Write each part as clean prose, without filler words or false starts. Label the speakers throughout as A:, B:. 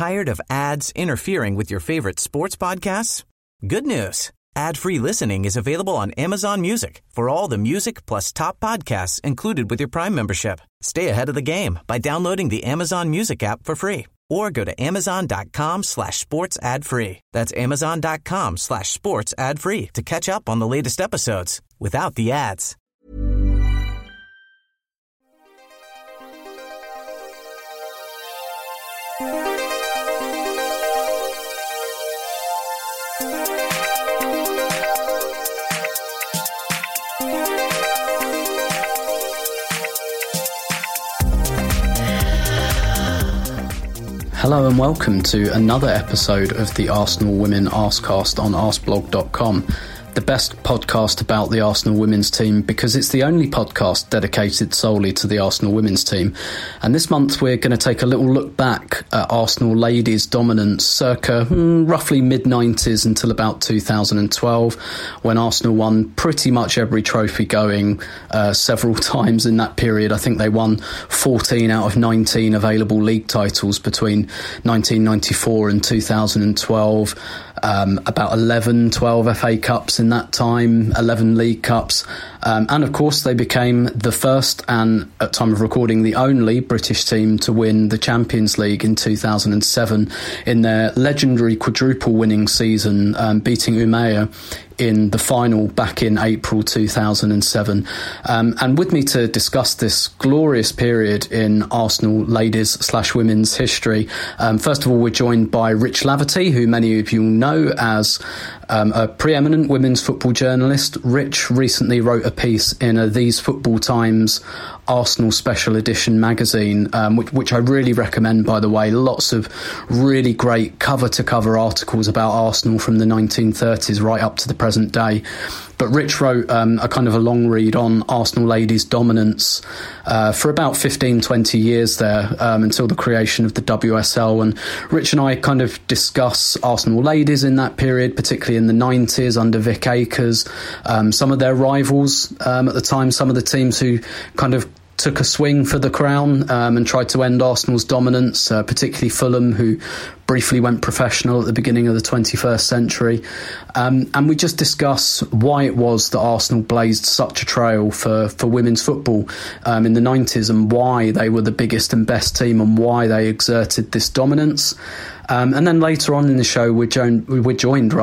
A: Tired of ads interfering with your favorite sports podcasts? Good news. Ad-free listening is available on Amazon Music for all the music plus top podcasts included with your Prime membership. Stay ahead of the game by downloading the Amazon Music app for free or go to amazon.com/sports ad free. That's amazon.com/sports ad free to catch up on the latest episodes without the ads.
B: Hello and welcome to another episode of the Arsenal Women Arsecast on arsblog.com, the best podcast about the Arsenal women's team because it's the only podcast dedicated solely to the Arsenal women's team. And this month we're going to take a little look back at Arsenal ladies' dominance circa roughly mid-90s until about 2012, when Arsenal won pretty much every trophy going several times in that period. I think they won 14 out of 19 available league titles between 1994 and 2012. About 12 FA Cups in that time, 11 League Cups, and of course they became the first and, at time of recording, the only British team to win the Champions League in 2007 in their legendary quadruple winning season, beating Umeå in the final back in April 2007. And with me to discuss this glorious period in Arsenal ladies/women's history, first of all, we're joined by Rich Laverty, who many of you know as a preeminent women's football journalist. Rich recently wrote a piece in These Football Times Arsenal Special Edition magazine, which I really recommend, by the way. Lots of really great cover-to-cover articles about Arsenal from the 1930s right up to the present day. But Rich wrote a kind of a long read on Arsenal ladies' dominance for about 15-20 years there, until the creation of the WSL. And Rich and I kind of discuss Arsenal ladies in that period, particularly in the 90s under Vic Akers, some of their rivals at the time, some of the teams who kind of took a swing for the crown and tried to end Arsenal's dominance, particularly Fulham, who briefly went professional at the beginning of the 21st century. And we just discuss why it was that Arsenal blazed such a trail for women's football in the 90s, and why they were the biggest and best team, and why they exerted this dominance. And then later on in the show, we're joined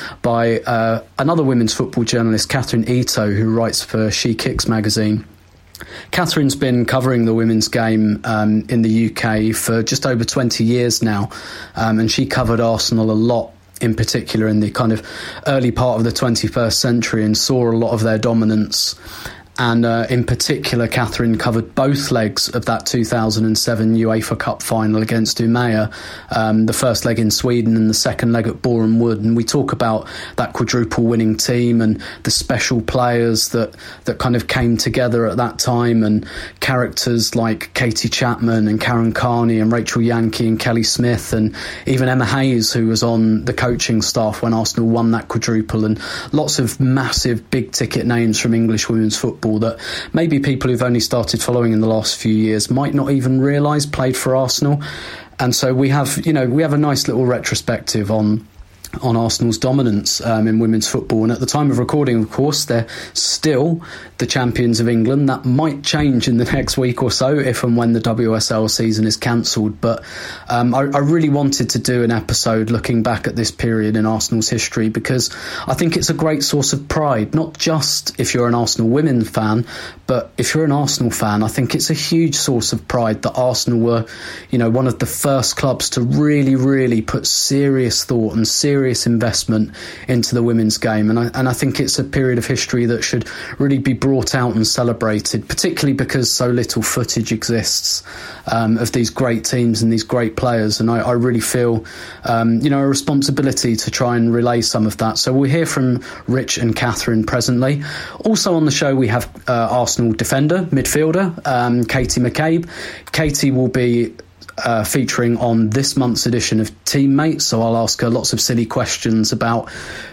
B: by another women's football journalist, Catherine Ito, who writes for She Kicks magazine. Catherine's been covering the women's game in the UK for just over 20 years now, and she covered Arsenal a lot, in particular in the kind of early part of the 21st century, and saw a lot of their dominance. And in particular, Catherine covered both legs of that 2007 UEFA Cup final against Umeå, the first leg in Sweden and the second leg at Boreham Wood. And we talk about that quadruple winning team and the special players that kind of came together at that time, and characters like Katie Chapman and Karen Carney and Rachel Yankee and Kelly Smith, and even Emma Hayes, who was on the coaching staff when Arsenal won that quadruple, and lots of massive big ticket names from English women's football that maybe people who've only started following in the last few years might not even realise played for Arsenal. And so we have a nice little retrospective on Arsenal's dominance in women's football. And at the time of recording, of course, they're still the champions of England. That might change in the next week or so if and when the WSL season is cancelled. But I really wanted to do an episode looking back at this period in Arsenal's history, because I think it's a great source of pride, not just if you're an Arsenal women fan, but if you're an Arsenal fan, I think it's a huge source of pride that Arsenal were, one of the first clubs to really, really put serious thought and serious investment into the women's game. And I think it's a period of history that should really be brought out and celebrated, particularly because so little footage exists of these great teams and these great players. And I really feel, a responsibility to try and relay some of that. So we'll hear from Rich and Catherine presently. Also on the show, we have Arsenal defender, midfielder, Katie McCabe. Katie will be featuring on this month's edition of Teammates, so I'll ask her lots of silly questions about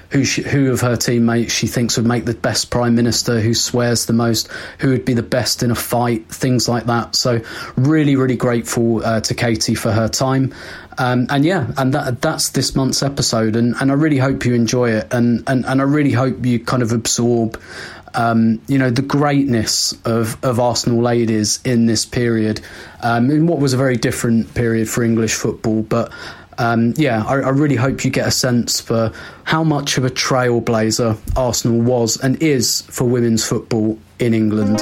B: who of her teammates she thinks would make the best prime minister, who swears the most, who would be the best in a fight, things like that. So really, really grateful to Katie for her time. And that's this month's episode, and I really hope you enjoy it, and I really hope you kind of absorb the greatness of Arsenal ladies in this period, in what was a very different period for English football. But I really hope you get a sense for how much of a trailblazer Arsenal was and is for women's football in England.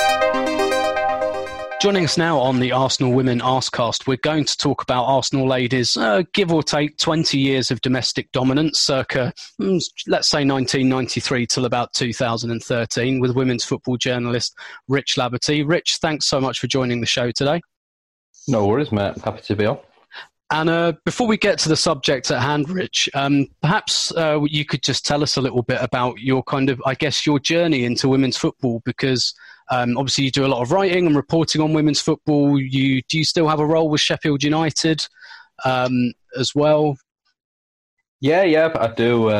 B: Joining us now on the Arsenal Women Arsecast, we're going to talk about Arsenal ladies, give or take 20 years of domestic dominance, circa, let's say 1993 till about 2013, with women's football journalist Rich Laverty. Rich, thanks so much for joining the show today.
C: No worries, mate. Happy to be on.
B: And before we get to the subject at hand, Rich, perhaps you could just tell us a little bit about your your journey into women's football, because obviously you do a lot of writing and reporting on women's football. Do you still have a role with Sheffield United as well?
C: Yeah, I do.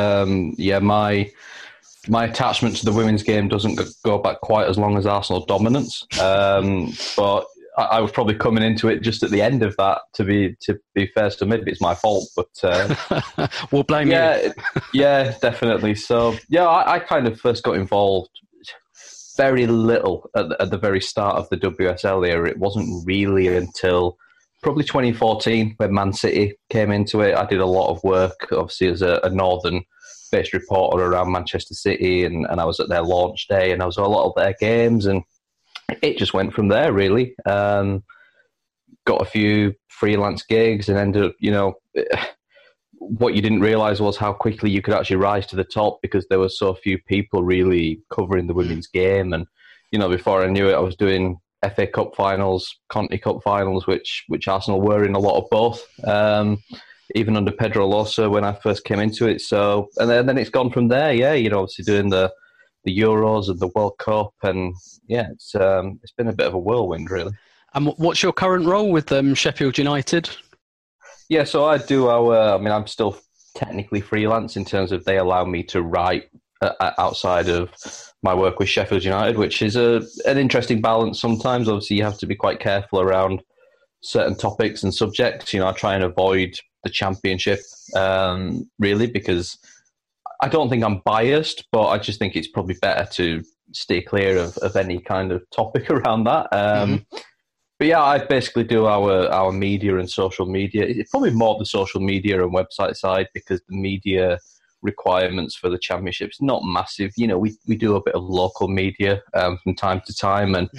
C: My attachment to the women's game doesn't go back quite as long as Arsenal dominance, but I was probably coming into it just at the end of that, to be fair, so maybe it's my fault, but
B: we'll blame you.
C: Yeah, definitely. So I kind of first got involved very little at the very start of the WSL era. It wasn't really until probably 2014 when Man City came into it. I did a lot of work, obviously, as a northern-based reporter around Manchester City, and I was at their launch day, and I was at a lot of their games, and it just went from there, really. Got a few freelance gigs and ended up, what you didn't realise was how quickly you could actually rise to the top, because there were so few people really covering the women's game. And, before I knew it, I was doing FA Cup finals, Conti Cup finals, which Arsenal were in a lot of both, even under Pedro Losa when I first came into it. So, and then it's gone from there, obviously doing the Euros and the World Cup, and it's been a bit of a whirlwind, really.
B: And what's your current role with Sheffield United?
C: Yeah, so I do I'm still technically freelance in terms of they allow me to write outside of my work with Sheffield United, which is an interesting balance sometimes. Obviously, you have to be quite careful around certain topics and subjects. I try and avoid the Championship, really, because I don't think I'm biased, but I just think it's probably better to stay clear of any kind of topic around that. But yeah, I basically do our media and social media. It's probably more the social media and website side, because the media requirements for the Championship's not massive. We do a bit of local media from time to time, and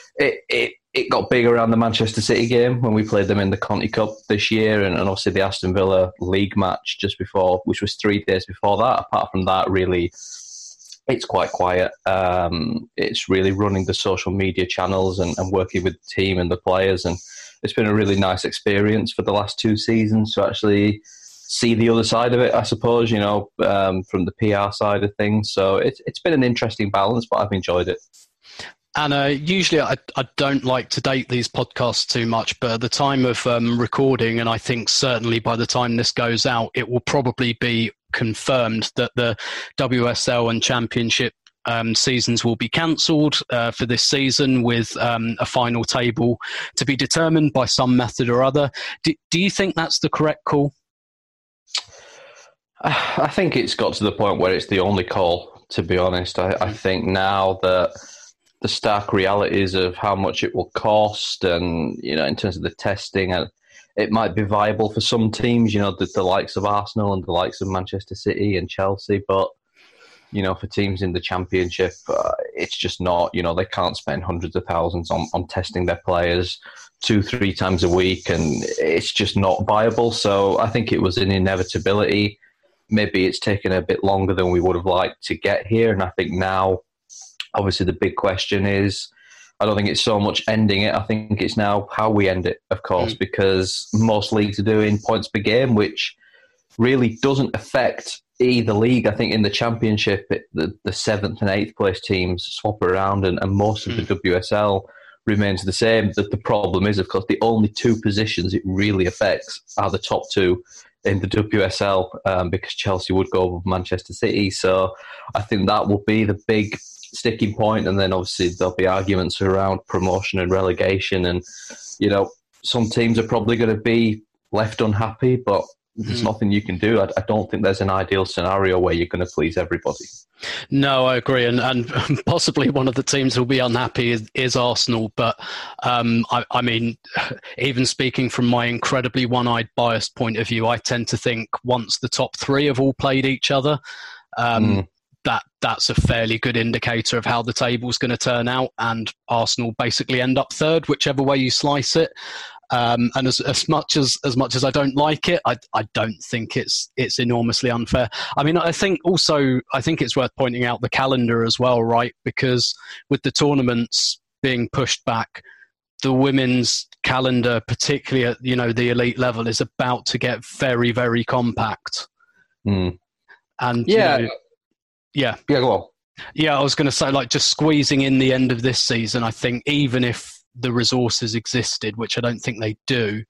C: it got big around the Manchester City game when we played them in the Conti Cup this year, and obviously the Aston Villa League match just before, which was 3 days before that. Apart from that, really, it's quite quiet. It's really running the social media channels and working with the team and the players, and it's been a really nice experience for the last 2 seasons to actually see the other side of it, I suppose, from the PR side of things. So it's been an interesting balance, but I've enjoyed it.
B: And usually I don't like to date these podcasts too much, but at the time of recording, and I think certainly by the time this goes out, it will probably be confirmed that the WSL and Championship seasons will be cancelled for this season, with a final table to be determined by some method or other. Do you think that's the correct call?
C: I think it's got to the point where it's the only call, to be honest. I think now that the stark realities of how much it will cost, and in terms of the testing, and it might be viable for some teams, the likes of Arsenal and the likes of Manchester City and Chelsea, but for teams in the Championship, it's just not. They can't spend hundreds of thousands on testing their players 2-3 times a week, and it's just not viable. So I think it was an inevitability. Maybe it's taken a bit longer than we would have liked to get here, and I think now, obviously, the big question is, I don't think it's so much ending it. I think it's now how we end it, of course, because most leagues are doing points per game, which really doesn't affect either league. I think in the Championship, the 7th and 8th place teams swap around, and most of the WSL remains the same. The problem is, of course, the only 2 positions it really affects are the top 2 in the WSL because Chelsea would go over Manchester City. So I think that will be the big sticking point, and then obviously there'll be arguments around promotion and relegation, and some teams are probably going to be left unhappy, but there's nothing you can do. I don't think there's an ideal scenario where you're going to please everybody.
B: No, I agree, and possibly one of the teams who will be unhappy is Arsenal. But I mean, even speaking from my incredibly one-eyed biased point of view, I tend to think once the top three have all played each other, that's a fairly good indicator of how the table's going to turn out, and Arsenal basically end up third, whichever way you slice it. And as much as I don't like it, I don't think it's enormously unfair. I mean, I think it's worth pointing out the calendar as well, right? Because with the tournaments being pushed back, the women's calendar, particularly at the elite level, is about to get very, very compact. And
C: go on.
B: Yeah, I was going to say, like, just squeezing in the end of this season, I think even if the resources existed, which I don't think they do,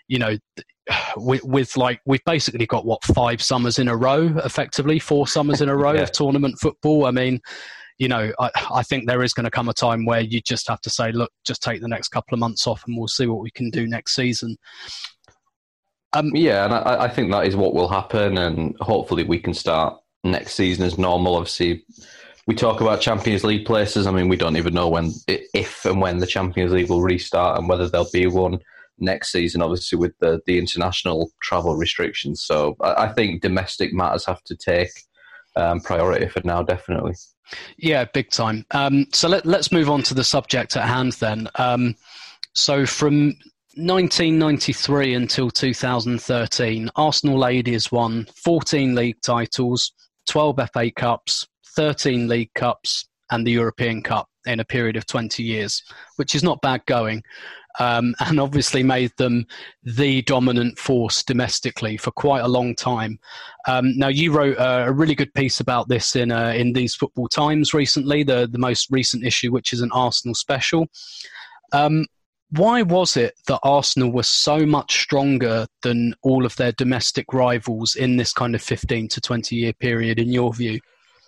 B: we've basically got 5 summers in a row, effectively 4 summers in a row of tournament football. I mean, I think there is going to come a time where you just have to say, look, just take the next couple of months off and we'll see what we can do next season.
C: And I think that is what will happen, and hopefully we can start next season as normal. Obviously, we talk about Champions League places. I mean, we don't even know if and when the Champions League will restart and whether there'll be one next season, obviously, with the international travel restrictions. So I think domestic matters have to take priority for now, definitely.
B: Yeah, big time. So let's move on to the subject at hand then. So from 1993 until 2013, Arsenal ladies won 14 league titles, 12 FA Cups, 13 League Cups and the European Cup in a period of 20 years, which is not bad going, and obviously made them the dominant force domestically for quite a long time. Now, you wrote a really good piece about this in These Football Times recently, the most recent issue, which is an Arsenal special. Why was it that Arsenal was so much stronger than all of their domestic rivals in this kind of 15 to 20 year period, in your view?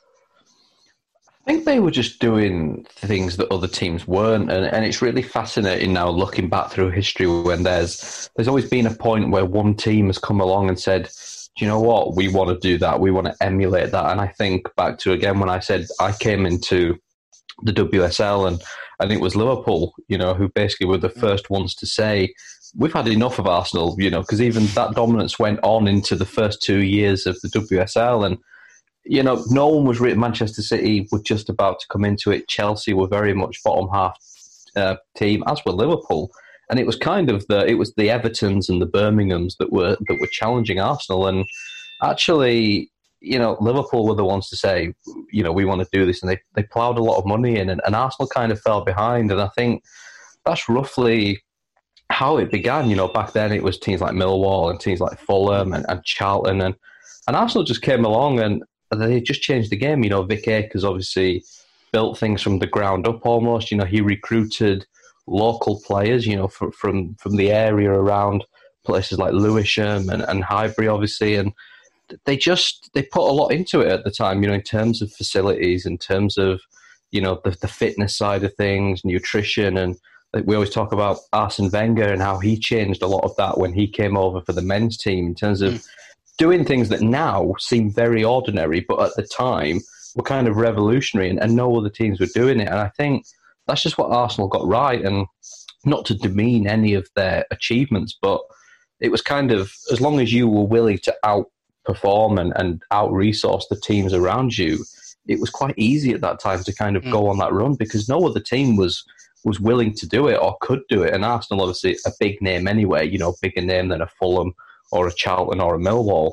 C: I think they were just doing things that other teams weren't, and it's really fascinating now looking back through history when there's always been a point where one team has come along and said, do you know what, we want to do that, we want to emulate that. And I think back to, again, when I said I came into the WSL and it was Liverpool, who basically were the first ones to say, we've had enough of Arsenal, because even that dominance went on into the first 2 years of the WSL, and no one was written. Manchester City were just about to come into it. Chelsea were very much bottom half team, as were Liverpool. And it was kind of the Evertons and the Birminghams that were challenging Arsenal. And actually, Liverpool were the ones to say, we want to do this. And they ploughed a lot of money in, and Arsenal kind of fell behind. And I think that's roughly how it began. Back then it was teams like Millwall and teams like Fulham and Charlton. And Arsenal just came along and they just changed the game. Vic Akers obviously built things from the ground up almost. He recruited local players, from the area around places like Lewisham and Highbury, obviously. And they put a lot into it at the time, in terms of facilities, in terms of, the fitness side of things, nutrition. And we always talk about Arsene Wenger and how he changed a lot of that when he came over for the men's team in terms of doing things that now seem very ordinary, but at the time were kind of revolutionary, and no other teams were doing it. And I think that's just what Arsenal got right, and not to demean any of their achievements, but it was kind of, as long as you were willing to outperform and out-resource the teams around you, it was quite easy at that time to kind of go on that run, because no other team was willing to do it or could do it. And Arsenal, obviously, a big name anyway, bigger name than a Fulham or a Charlton or a Millwall,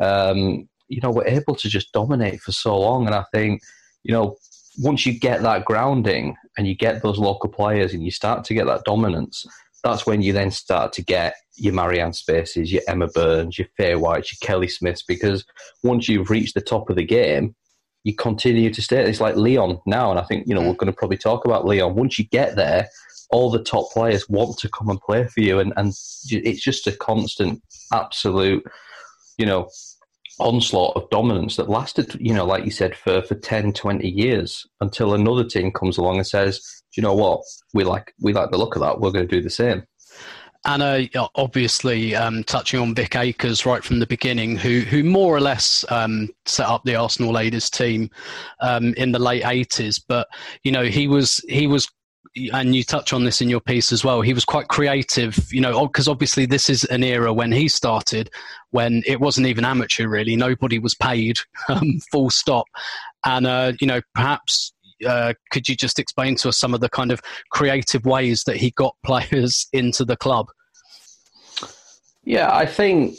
C: were able to just dominate for so long. And I think, once you get that grounding and you get those local players and you start to get that dominance, that's when you then start to get your Marianne Spaces, your Emma Burns, your Faye Whites, your Kelly Smiths, because once you've reached the top of the game, you continue to stay. It's like Lyon now, and I think, we're going to probably talk about Lyon. Once you get there, all the top players want to come and play for you, and it's just a constant, absolute onslaught of dominance that lasted, like you said, for 10, 20 years until another team comes along and says, do you know what, we like the look of that, we're going to do the same.
B: And obviously, touching on Vic Akers right from the beginning, who more or less set up the Arsenal ladies team in the late 80s. But, he was, and you touch on this in your piece as well, he was quite creative, because obviously this is an era when he started, when it wasn't even amateur really, nobody was paid, full stop. And, perhaps could you just explain to us some of the kind of creative ways that he got players into the club?
C: Yeah, I think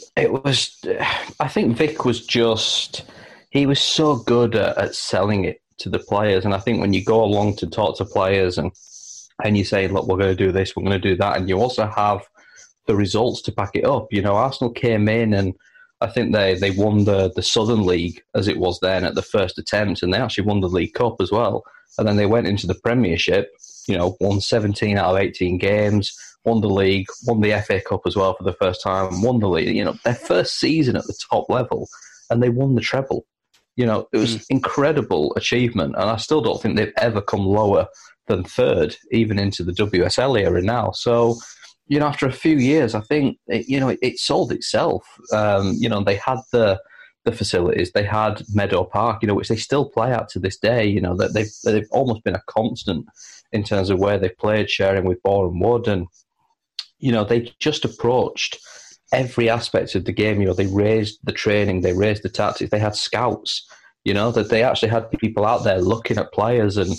C: Vic was he was so good at selling it to the players. And I think when you go along to talk to players and you say, look, we're going to do this, we're going to do that, and you also have the results to back it up. Arsenal came in and I think they won the Southern League, as it was then, at the first attempt, and they actually won the League Cup as well. And then they went into the Premiership, won 17 out of 18 games, won the league, won the FA Cup as well for the first time, won the league. Their first season at the top level, and they won the treble. It was incredible achievement, and I still don't think they've ever come lower than third, even into the WSL era now. So, after a few years, I think, it sold itself. They had the facilities, they had Meadow Park, which they still play at to this day. That they've almost been a constant in terms of where they played, sharing with Boreham Wood, and they just approached every aspect of the game. They raised the training, they raised the tactics, they had scouts. That they actually had people out there looking at players, and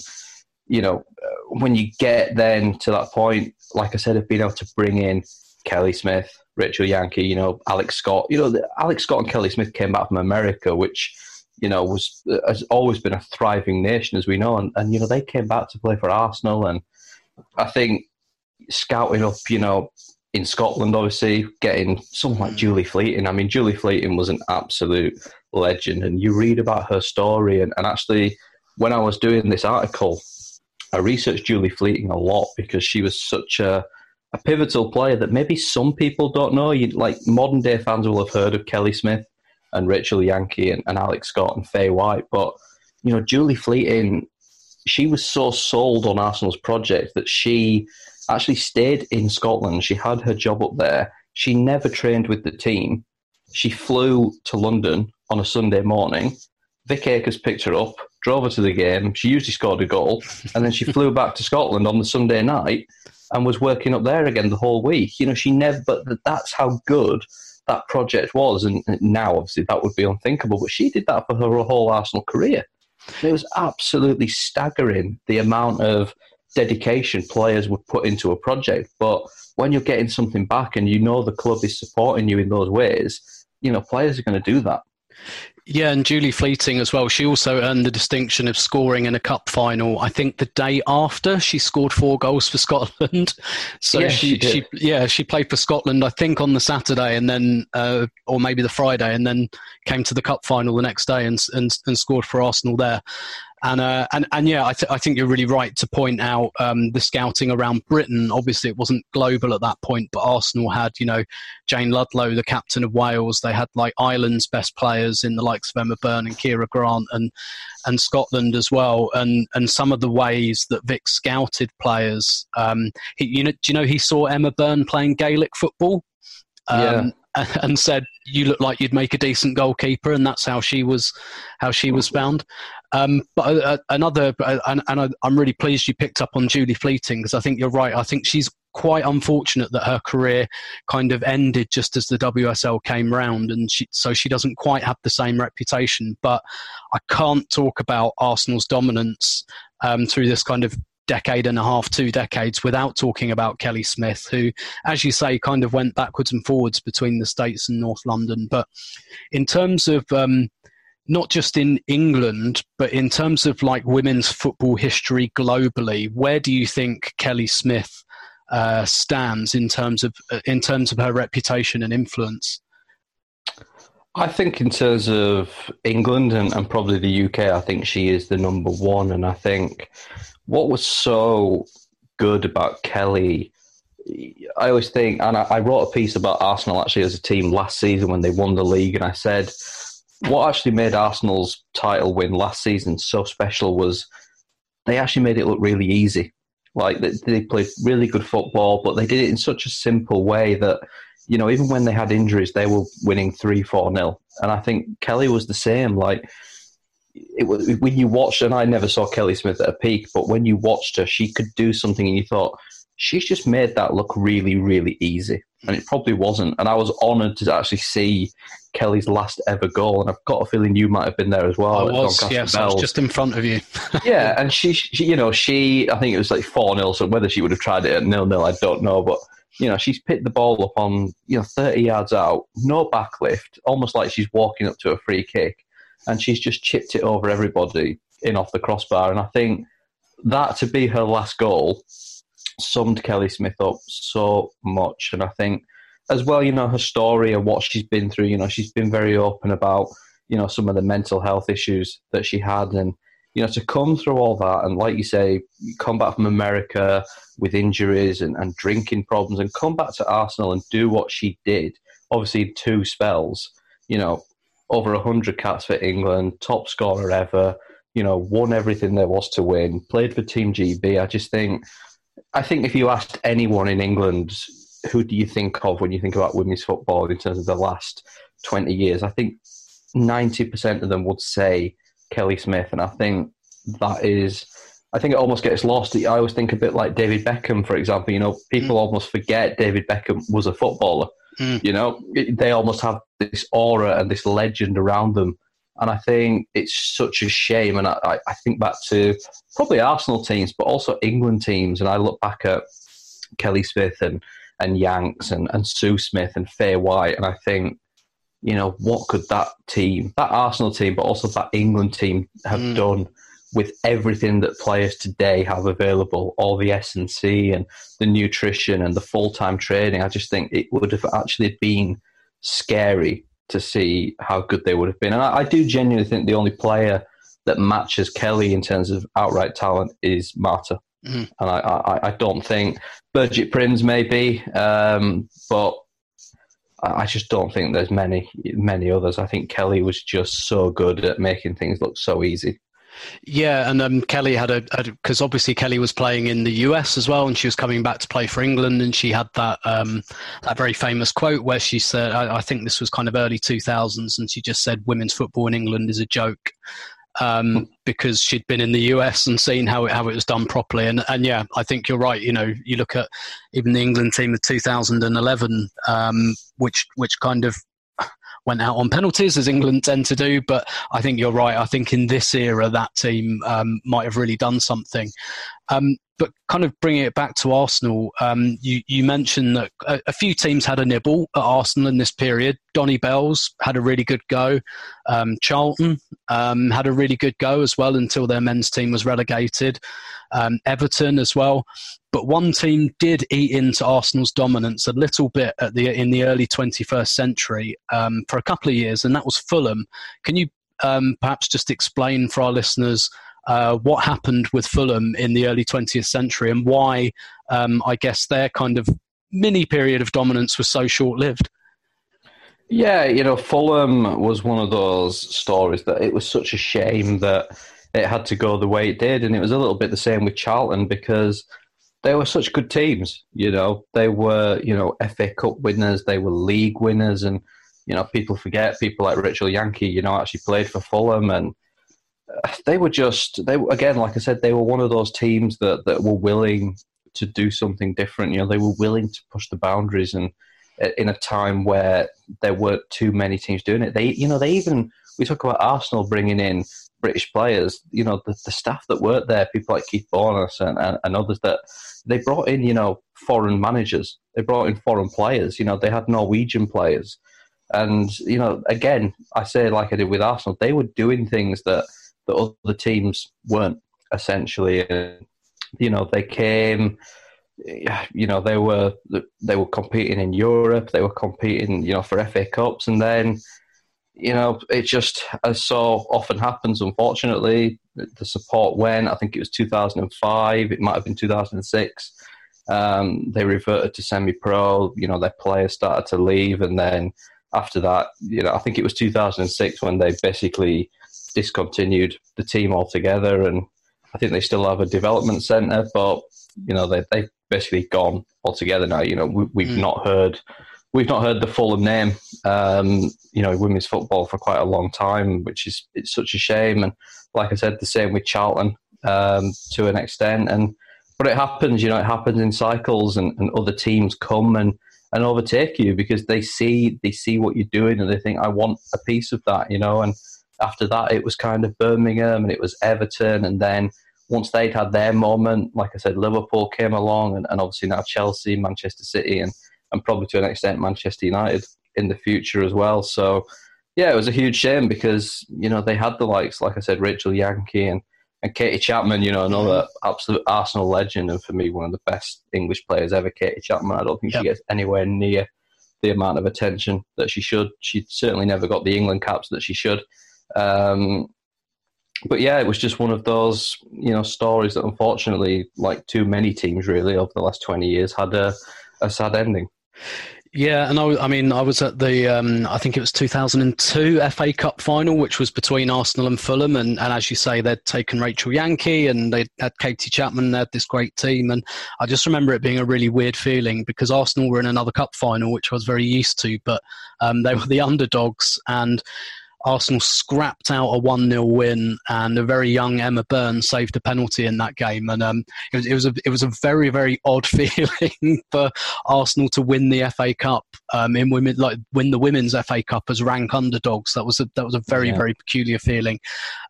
C: when you get then to that point, like I said, of being able to bring in Kelly Smith, Rachel Yankee, Alex Scott. Alex Scott and Kelly Smith came back from America, which, has always been a thriving nation, as we know. And they came back to play for Arsenal. And I think scouting up, in Scotland, obviously, getting someone like Julie Fleeting. I mean, Julie Fleeting was an absolute legend. And you read about her story. And actually, when I was doing this article, I researched Julie Fleeting a lot because she was such a pivotal player that maybe some people don't know. Modern day fans will have heard of Kelly Smith and Rachel Yankee and Alex Scott and Faye White. But, Julie Fleeting, she was so sold on Arsenal's project that she actually stayed in Scotland. She had her job up there. She never trained with the team. She flew to London on a Sunday morning. Vic Akers picked her up, drove her to the game. She usually scored a goal. And then she flew back to Scotland on the Sunday night and was working up there again the whole week. She never, but that's how good that project was. And now, obviously, that would be unthinkable. But she did that for her whole Arsenal career. It was absolutely staggering, the amount of dedication players would put into a project. But when you're getting something back and the club is supporting you in those ways, players are going to do that.
B: Yeah, and Julie Fleeting as well. She also earned the distinction of scoring in a cup final, I think the day after she scored 4 goals for Scotland. So
C: yeah,
B: she played for Scotland, I think, on the Saturday and then, or maybe the Friday, and then came to the cup final the next day and scored for Arsenal there. And yeah, I think you're really right to point out the scouting around Britain. Obviously, it wasn't global at that point, but Arsenal had, Jane Ludlow, the captain of Wales. They had Ireland's best players in the likes of Emma Byrne and Kira Grant, and Scotland as well. And some of the ways that Vic scouted players. Do you know he saw Emma Byrne playing Gaelic football? And said, you look like you'd make a decent goalkeeper, and that's how she was found. But I'm really pleased you picked up on Julie Fleeting, because I think you're right. I think she's quite unfortunate that her career kind of ended just as the WSL came round, and so she doesn't quite have the same reputation. But I can't talk about Arsenal's dominance through this kind of decade and a half, 2 decades, without talking about Kelly Smith, who, as you say, kind of went backwards and forwards between the States and North London. But in terms of not just in England, but in terms of women's football history globally, where do you think Kelly Smith stands in terms of her reputation and influence?
C: I think in terms of England and probably the UK, I think she is the number one. And I think what was so good about Kelly, I always think, and I wrote a piece about Arsenal actually as a team last season when they won the league, and I said what actually made Arsenal's title win last season so special was they actually made it look really easy. Like they played really good football, but they did it in such a simple way that, even when they had injuries, they were winning 3-4-0. And I think Kelly was the same. Like, when you watched, and I never saw Kelly Smith at a peak, but when you watched her, she could do something and you thought, she's just made that look really, really easy. And it probably wasn't. And I was honoured to actually see Kelly's last ever goal. And I've got a feeling you might have been there as well.
B: I was just in front of you.
C: Yeah, and she, I think it was like 4-0, so whether she would have tried it at 0-0, I don't know. But, she's picked the ball up on, 30 yards out, no backlift, almost like she's walking up to a free kick. And she's just chipped it over everybody in off the crossbar. And I think that to be her last goal summed Kelly Smith up so much. And I think as well, her story and what she's been through, she's been very open about, some of the mental health issues that she had. And, to come through all that and, like you say, come back from America with injuries and drinking problems and come back to Arsenal and do what she did, obviously in 2 spells, over 100 caps for England, top scorer ever, won everything there was to win, played for Team GB. I think if you asked anyone in England, who do you think of when you think about women's football in terms of the last 20 years, I think 90% of them would say Kelly Smith. And I think it almost gets lost. I always think a bit like David Beckham, for example. People almost forget David Beckham was a footballer. They almost have this aura and this legend around them. And I think it's such a shame. And I think back to probably Arsenal teams, but also England teams. And I look back at Kelly Smith and Yanks and Sue Smith and Faye White. And I think, what could that Arsenal team, but also that England team have done with everything that players today have available, all the S&C and the nutrition and the full-time training. I just think it would have actually been scary to see how good they would have been. And I do genuinely think the only player that matches Kelly in terms of outright talent is Marta. And I don't think Birgit Prinz maybe, but I just don't think there's many others. I think Kelly was just so good at making things look so easy.
B: Yeah, and Kelly had because obviously Kelly was playing in the US as well, and she was coming back to play for England, and she had that very famous quote where she said, I think this was kind of early 2000s, and she just said, "Women's football in England is a joke," because she'd been in the US and seen how it was done properly. And yeah, I think you're right. You look at even the England team of 2011, which kind of went out on penalties, as England tend to do. But I think you're right. I think in this era, that team might have really done something. But kind of bringing it back to Arsenal, you mentioned that a few teams had a nibble at Arsenal in this period. Donny Bells had a really good go. Charlton had a really good go as well until their men's team was relegated. Everton as well. But one team did eat into Arsenal's dominance a little bit in the early 21st century for a couple of years, and that was Fulham. Can you perhaps just explain for our listeners what happened with Fulham in the early 20th century and why, I guess, their kind of mini period of dominance was so short-lived?
C: Yeah, Fulham was one of those stories that it was such a shame that it had to go the way it did. And it was a little bit the same with Charlton because they were such good teams. They were, FA Cup winners, they were league winners. And, people forget people like Rachel Yankee, actually played for Fulham. And again, like I said, they were one of those teams that were willing to do something different. They were willing to push the boundaries, and in a time where there weren't too many teams doing it. We talk about Arsenal bringing in British players, the staff that worked there, people like Keith Bonus and others, that they brought in, foreign managers. They brought in foreign players. They had Norwegian players. And, again, I say like I did with Arsenal, they were doing things that other teams weren't, essentially. And, they came, they were competing in Europe, they were competing, for FA Cups, and then, it just, as so often happens, unfortunately, the support went. I think it was 2005, it might have been 2006, They reverted to semi-pro. Their players started to leave, and then after that, I think it was 2006 when they basically discontinued the team altogether. And I think they still have a development centre, but they've basically gone altogether now. We've not heard the Fulham name, in women's football for quite a long time, it's such a shame. And like I said, the same with Charlton to an extent. But it happens, it happens in cycles, and other teams come and overtake you because they see what you're doing and they think, I want a piece of that, And after that, it was kind of Birmingham and it was Everton, and then once they'd had their moment, like I said, Liverpool came along, and obviously now Chelsea, Manchester City, and probably to an extent Manchester United in the future as well. So, yeah, it was a huge shame because, they had the likes, like I said, Rachel Yankee and Katie Chapman, another absolute Arsenal legend, and for me, one of the best English players ever, Katie Chapman. I don't think she gets anywhere near the amount of attention that she should. She certainly never got the England caps that she should. But yeah, it was just one of those, stories that unfortunately, like too many teams really over the last 20 years, had a sad ending.
B: Yeah, and I was at the, I think it was 2002 FA Cup final, which was between Arsenal and Fulham. And as you say, they'd taken Rachel Yankee and they had Katie Chapman. They had this great team. And I just remember it being a really weird feeling because Arsenal were in another cup final, which I was very used to, but they were the underdogs, and Arsenal scrapped out a 1-0 win, and a very young Emma Byrne saved a penalty in that game. And it was a very, very odd feeling for Arsenal to win the FA Cup in women, like win the women's FA Cup as rank underdogs. That was a very, very peculiar feeling.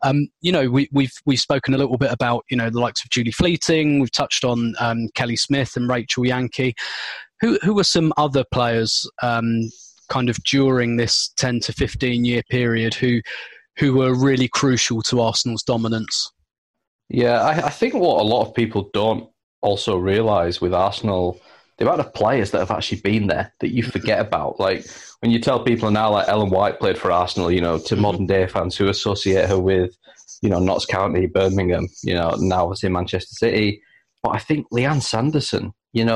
B: We've spoken a little bit about the likes of Julie Fleeting. We've touched on Kelly Smith and Rachel Yankee. Who were some other players kind of during this 10 to 15 year period who were really crucial to Arsenal's dominance?
C: Yeah, I think what a lot of people don't also realise with Arsenal, the amount of players that have actually been there that you forget about. Like when you tell people now, like Ellen White played for Arsenal, to modern day fans who associate her with, Notts County, Birmingham, now obviously Manchester City. But I think Leanne Sanderson,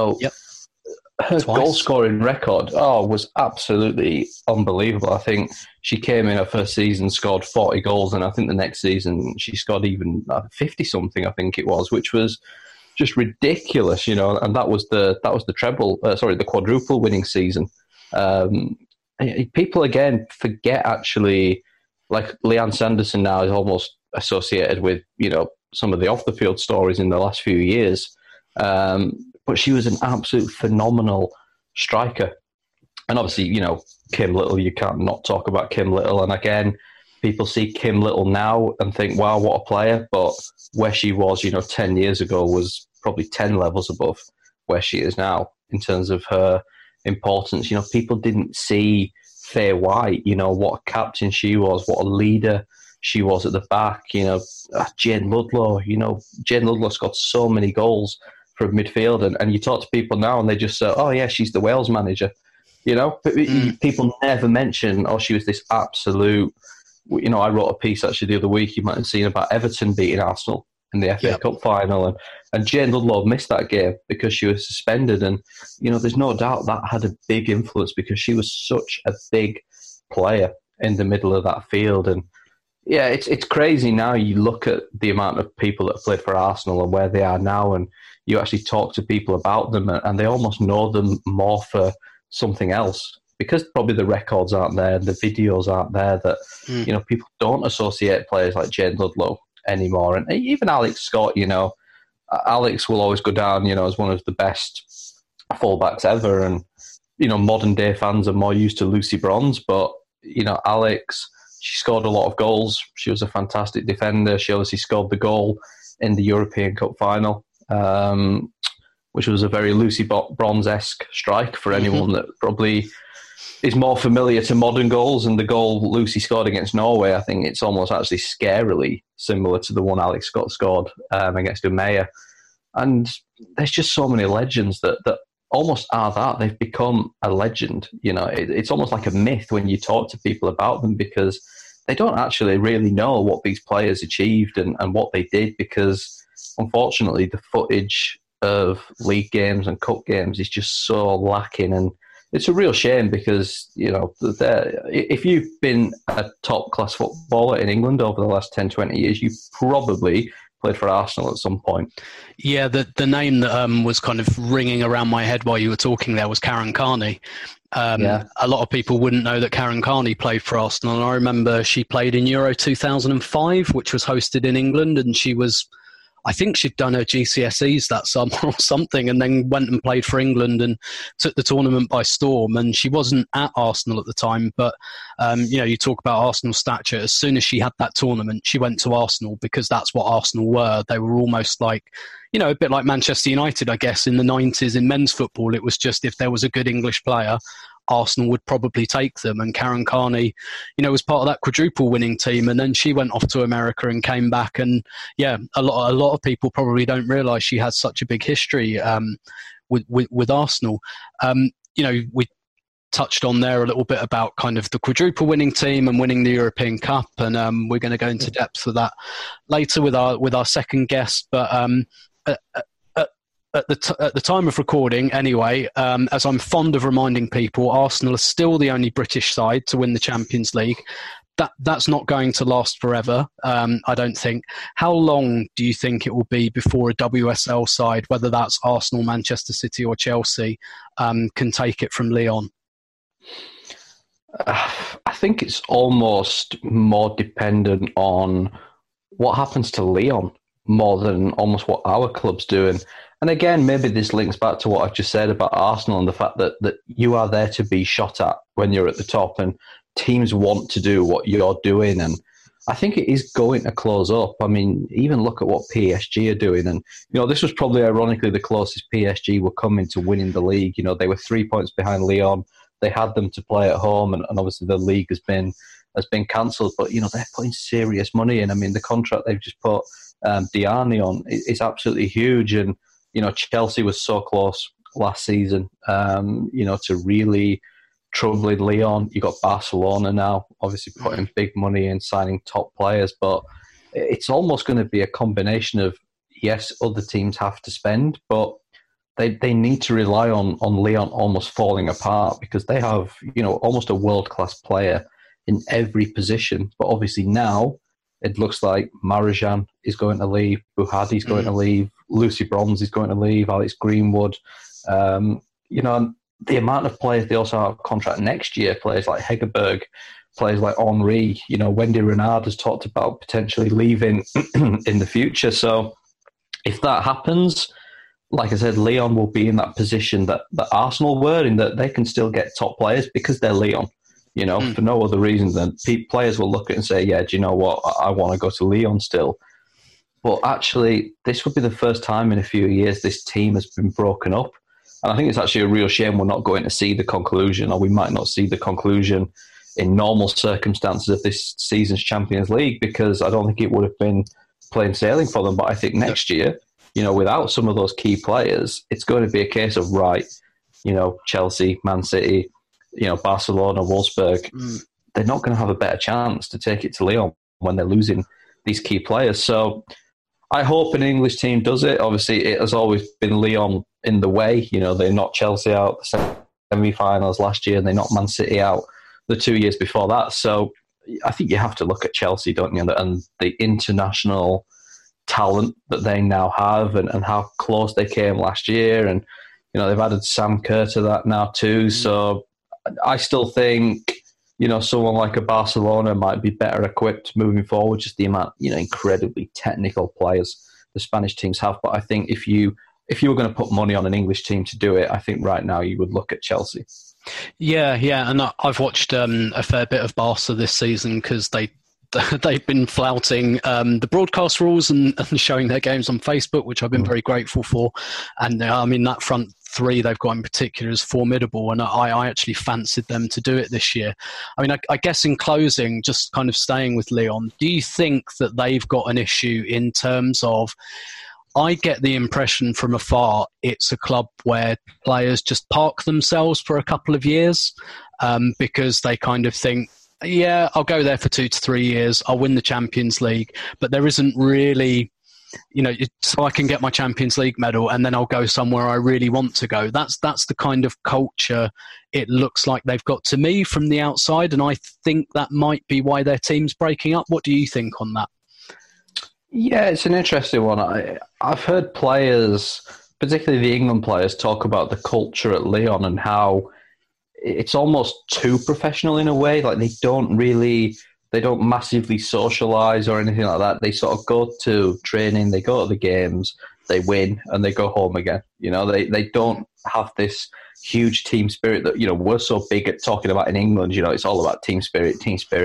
C: her goal-scoring record was absolutely unbelievable. I think she came in her first season, scored 40 goals, and I think the next season she scored even 50-something, I think it was, which was just ridiculous, and that was the the quadruple winning season. People, again, forget actually, like Leanne Sanderson now is almost associated with, some of the off-the-field stories in the last few years. But she was an absolute phenomenal striker. And obviously, Kim Little, you can't not talk about Kim Little. And again, people see Kim Little now and think, wow, what a player. But where she was, 10 years ago was probably 10 levels above where she is now in terms of her importance. People didn't see Faye White, what a captain she was, what a leader she was at the back. Jane Ludlow, Jane Ludlow scored so many goals from midfield, and you talk to people now and they just say, oh yeah, she's the Wales manager, people never mention, she was this absolute, I wrote a piece actually the other week, you might have seen, about Everton beating Arsenal in the FA Cup final, and Jane Ludlow missed that game because she was suspended, and there's no doubt that had a big influence because she was such a big player in the middle of that field. And yeah, it's crazy now. You look at the amount of people that have played for Arsenal and where they are now, and you actually talk to people about them, and they almost know them more for something else because probably the records aren't there, the videos aren't there, that people don't associate players like Jane Ludlow anymore. And even Alex Scott, Alex will always go down, as one of the best fullbacks ever. And modern day fans are more used to Lucy Bronze, but Alex, she scored a lot of goals. She was a fantastic defender. She obviously scored the goal in the European Cup final, which was a very Lucy Bronze-esque strike for anyone that probably is more familiar to modern goals. And the goal Lucy scored against Norway, I think it's almost actually scarily similar to the one Alex Scott scored against Umeå. And there's just so many legends that almost are that. They've become a legend. It's almost like a myth when you talk to people about them because they don't actually really know what these players achieved and what they did because, unfortunately, the footage of league games and cup games is just so lacking, and it's a real shame because, if you've been a top-class footballer in England over the last 10, 20 years, you probably played for Arsenal at some point.
B: Yeah, the name that was kind of ringing around my head while you were talking there was Karen Carney. A lot of people wouldn't know that Karen Carney played for Arsenal, and I remember she played in Euro 2005, which was hosted in England, and I think she'd done her GCSEs that summer or something, and then went and played for England and took the tournament by storm. And she wasn't at Arsenal at the time, but you talk about Arsenal stature. As soon as she had that tournament, she went to Arsenal because that's what Arsenal were. They were almost like, a bit like Manchester United, I guess, in the 90s in men's football. It was just if there was a good English player, Arsenal would probably take them. And Karen Carney, was part of that quadruple winning team. And then she went off to America and came back. And yeah, a lot of people probably don't realise she has such a big history with Arsenal. We touched on there a little bit about kind of the quadruple winning team and winning the European Cup. And we're going to go into depth with that later with our second guest. But at the time of recording, anyway, as I'm fond of reminding people, Arsenal are still the only British side to win the Champions League. That's not going to last forever, I don't think. How long do you think it will be before a WSL side, whether that's Arsenal, Manchester City or Chelsea, can take it from Lyon?
C: I think it's almost more dependent on what happens to Lyon more than almost what our club's doing. And again, maybe this links back to what I've just said about Arsenal and the fact that you are there to be shot at when you're at the top, and teams want to do what you're doing. And I think it is going to close up. I mean, even look at what PSG are doing. And, this was probably ironically the closest PSG were coming to winning the league. They were 3 points behind Lyon. They had them to play at home, and obviously the league has been cancelled. But, they're putting serious money in. I mean, the contract they've just put Diani on is absolutely huge. And, Chelsea was so close last season, to really troubling Lyon. You got Barcelona now, obviously putting big money in, signing top players. But it's almost going to be a combination of, yes, other teams have to spend, but they need to rely on Lyon almost falling apart because they have, almost a world-class player in every position. But obviously now it looks like Marajan is going to leave, Buhadi's going to leave, Lucy Bronze is going to leave, Alex Greenwood. And the amount of players they also have contract next year, players like Hegerberg, players like Henry, Wendy Renard has talked about potentially leaving in the future. So if that happens, like I said, Lyon will be in that position that Arsenal were in, that they can still get top players because they're Lyon. For no other reason than players will look at it and say, yeah, do you know what? I want to go to Lyon still. But actually, this would be the first time in a few years this team has been broken up. And I think it's actually a real shame we're not going to see the conclusion, or we might not see the conclusion in normal circumstances of this season's Champions League, because I don't think it would have been plain sailing for them. But I think next year, without some of those key players, it's going to be a case of, right, Chelsea, Man City, Barcelona, Wolfsburg, they're not going to have a better chance to take it to Lyon when they're losing these key players. So I hope an English team does it. Obviously, it has always been Lyon in the way. They knocked Chelsea out the semi-finals last year, and they knocked Man City out the 2 years before that. So I think you have to look at Chelsea, don't you, and the international talent that they now have, and how close they came last year. And, they've added Sam Kerr to that now too. So I still think, someone like a Barcelona might be better equipped moving forward, just the amount, incredibly technical players the Spanish teams have. But I think if you were going to put money on an English team to do it, I think right now you would look at Chelsea.
B: Yeah. And I've watched a fair bit of Barca this season because they've been flouting the broadcast rules and showing their games on Facebook, which I've been very grateful for. And that front three they've got in particular is formidable, and I actually fancied them to do it this year. I guess in closing, just kind of staying with Lyon, do you think that they've got an issue in terms of, I get the impression from afar it's a club where players just park themselves for a couple of years because they kind of think, yeah, I'll go there for 2 to 3 years, I'll win the Champions League, but there isn't really so I can get my Champions League medal and then I'll go somewhere I really want to go. That's the kind of culture it looks like they've got to me from the outside, and I think that might be why their team's breaking up. What do you think on that?
C: Yeah, it's an interesting one. I've heard players, particularly the England players, talk about the culture at Lyon and how it's almost too professional in a way. Like they don't massively socialise or anything like that. They sort of go to training, they go to the games, they win, and they go home again. They don't have this huge team spirit that, we're so big at talking about in England. It's all about team spirit.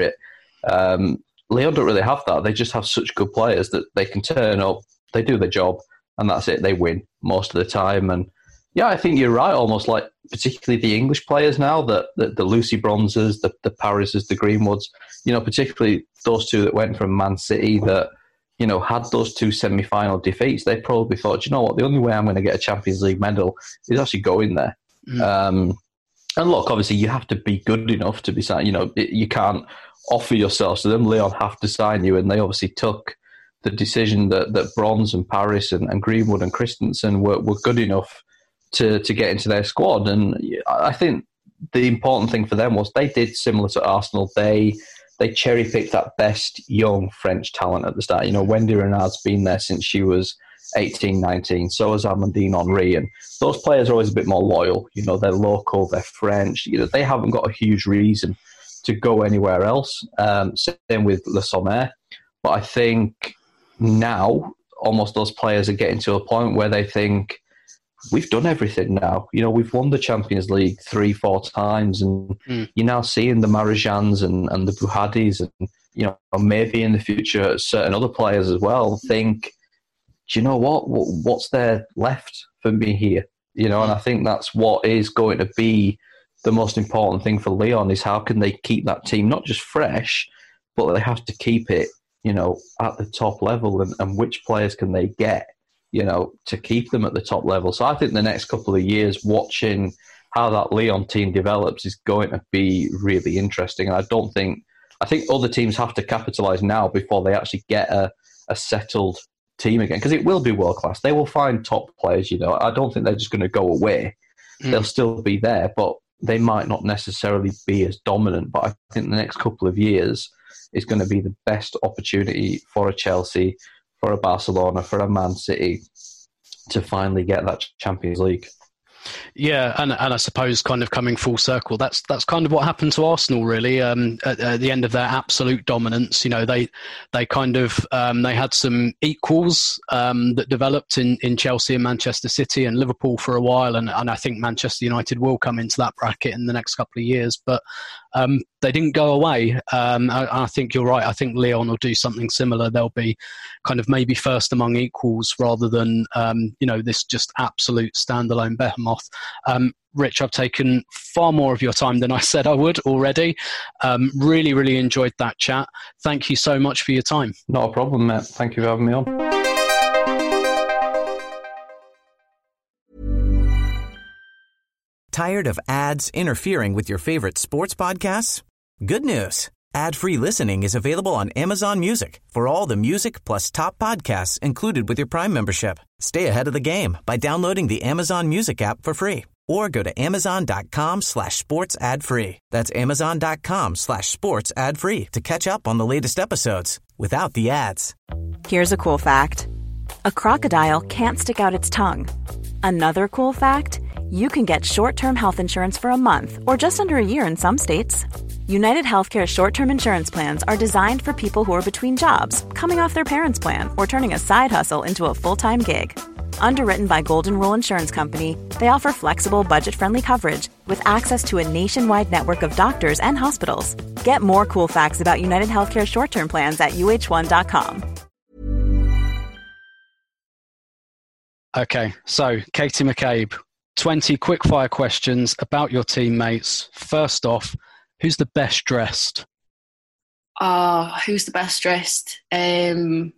C: Lyon don't really have that. They just have such good players that they can turn up, they do their job, and that's it. They win most of the time. And yeah, I think you're right. Almost like particularly the English players now, the Lucy Bronzes, the Parises, the Greenwoods, particularly those two that went from Man City that, had those two semi-final defeats, they probably thought, the only way I'm going to get a Champions League medal is actually go in there. And look, obviously you have to be good enough to be signed. You can't offer yourself to them. Lyon have to sign you, and they obviously took the decision that Bronze and Paris and Greenwood and Christensen were good enough to get into their squad. And I think the important thing for them was they did similar to Arsenal. They cherry-picked that best young French talent at the start. Wendy Renard's been there since she was 18, 19. So has Amandine Henry. And those players are always a bit more loyal. They're local, they're French. They haven't got a huge reason to go anywhere else. Same with Le Sommer. But I think now almost those players are getting to a point where they think, we've done everything now. We've won the Champions League 3-4 times, and you're now seeing the Marajans and the Buhadis, and maybe in the future certain other players as well think, do you know what's there left for me here? And I think that's what is going to be the most important thing for Lyon, is how can they keep that team not just fresh, but they have to keep it, at the top level, and which players can they get, to keep them at the top level. So I think the next couple of years, watching how that Lyon team develops is going to be really interesting. And I think other teams have to capitalise now before they actually get a settled team again, because it will be world class. They will find top players. I don't think they're just going to go away. They'll still be there, but they might not necessarily be as dominant. But I think the next couple of years is going to be the best opportunity for a Chelsea, for a Barcelona, for a Man City to finally get that Champions League.
B: Yeah, and I suppose kind of coming full circle, that's kind of what happened to Arsenal really. At the end of their absolute dominance, they kind of they had some equals that developed in Chelsea and Manchester City and Liverpool for a while, and I think Manchester United will come into that bracket in the next couple of years, but they didn't go away. I think you're right. I think Lyon will do something similar. They'll be kind of maybe first among equals rather than this just absolute standalone behemoth. Rich, I've taken far more of your time than I said I would already. Really, really enjoyed that chat. Thank you so much for your time.
C: Not a problem, Matt. Thank you for having me on.
A: Tired of ads interfering with your favorite sports podcasts? Good news. Ad-free listening is available on Amazon Music for all the music plus top podcasts included with your Prime membership. Stay ahead of the game by downloading the Amazon Music app for free or go to amazon.com/sports ad free. That's amazon.com/sports ad free to catch up on the latest episodes without the ads.
D: Here's a cool fact. A crocodile can't stick out its tongue. Another cool fact, you can get short-term health insurance for a month or just under a year in some states. United Healthcare short-term insurance plans are designed for people who are between jobs, coming off their parents' plan, or turning a side hustle into a full-time gig. Underwritten by Golden Rule Insurance Company, they offer flexible, budget-friendly coverage with access to a nationwide network of doctors and hospitals. Get more cool facts about United Healthcare short-term plans at uh1.com.
B: Okay, so Katie McCabe, 20 quick-fire questions about your teammates. First off, who's the best dressed?
E: Who's the best dressed? I'm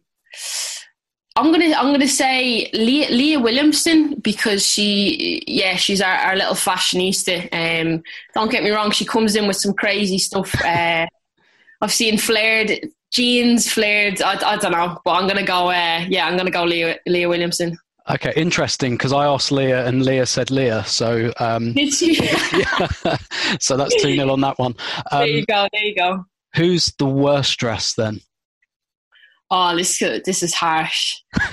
E: gonna say Leah Williamson, because she's our little fashionista. Don't get me wrong, she comes in with some crazy stuff I've seen flared jeans, flared. I don't know, but I'm gonna go. I'm gonna go Leah Williamson.
B: Okay, interesting, because I asked Leah and Leah said Leah. So
E: did she?
B: yeah. So that's 2-0 on that one.
E: There you go.
B: Who's the worst dressed then?
E: Oh, this is harsh.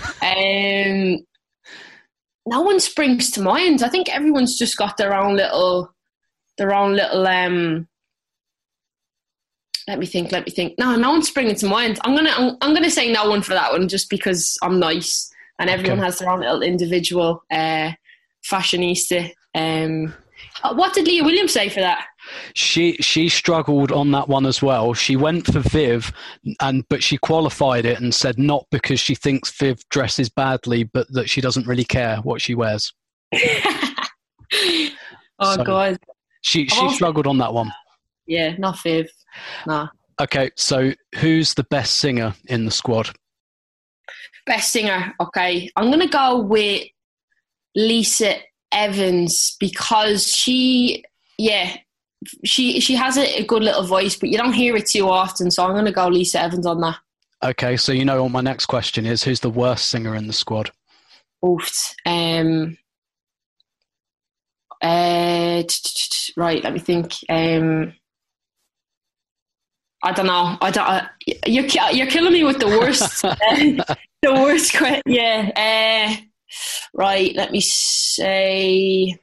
E: No one springs to mind. I think everyone's just got their own little. Let me think. No one's springing to mind. I'm gonna say no one for that one, just because I'm nice and everyone has their own little individual fashionista. What did Leah Williams say for that?
B: She struggled on that one as well. She went for Viv, but she qualified it and said not because she thinks Viv dresses badly, but that she doesn't really care what she wears.
E: God.
B: She struggled on that one.
E: Yeah, not Viv. No.
B: Okay, so who's the best singer in the squad?
E: Best singer, okay. I'm going to go with Lisa Evans because she has a good little voice, but you don't hear it too often, so I'm going to go Lisa Evans on that. Okay,
B: so you know what my next question is. Who's the worst singer in the squad?
E: Right, let me think. I don't know. You're killing me with the worst. The worst question. Yeah. Right. Let me say.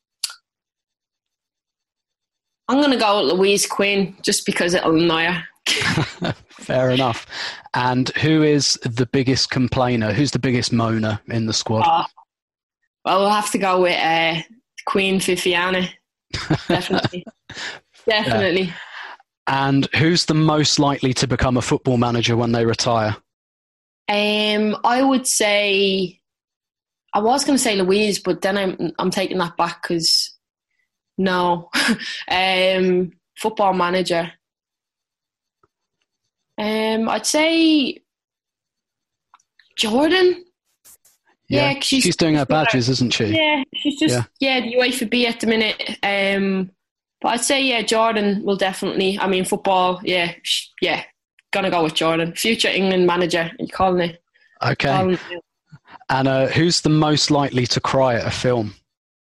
E: I'm gonna go with Louise Quinn just because it'll annoy her.
B: Fair enough. And who is the biggest complainer? Who's the biggest moaner in the squad?
E: Well, we'll have to go with Queen Viviana. Definitely. Definitely.
B: Yeah. And who's the most likely to become a football manager when they retire?
E: I would say, I was going to say Louise, but then I'm taking that back because no. Football manager. I'd say Jordan.
B: Yeah, she's doing her badges, isn't she?
E: Yeah, she's just the UEFA B at the minute. But I'd say Jordan will definitely. I mean, football. Gonna go with Jordan, future England manager. Are you calling it?
B: Okay. And who's the most likely to cry at a film?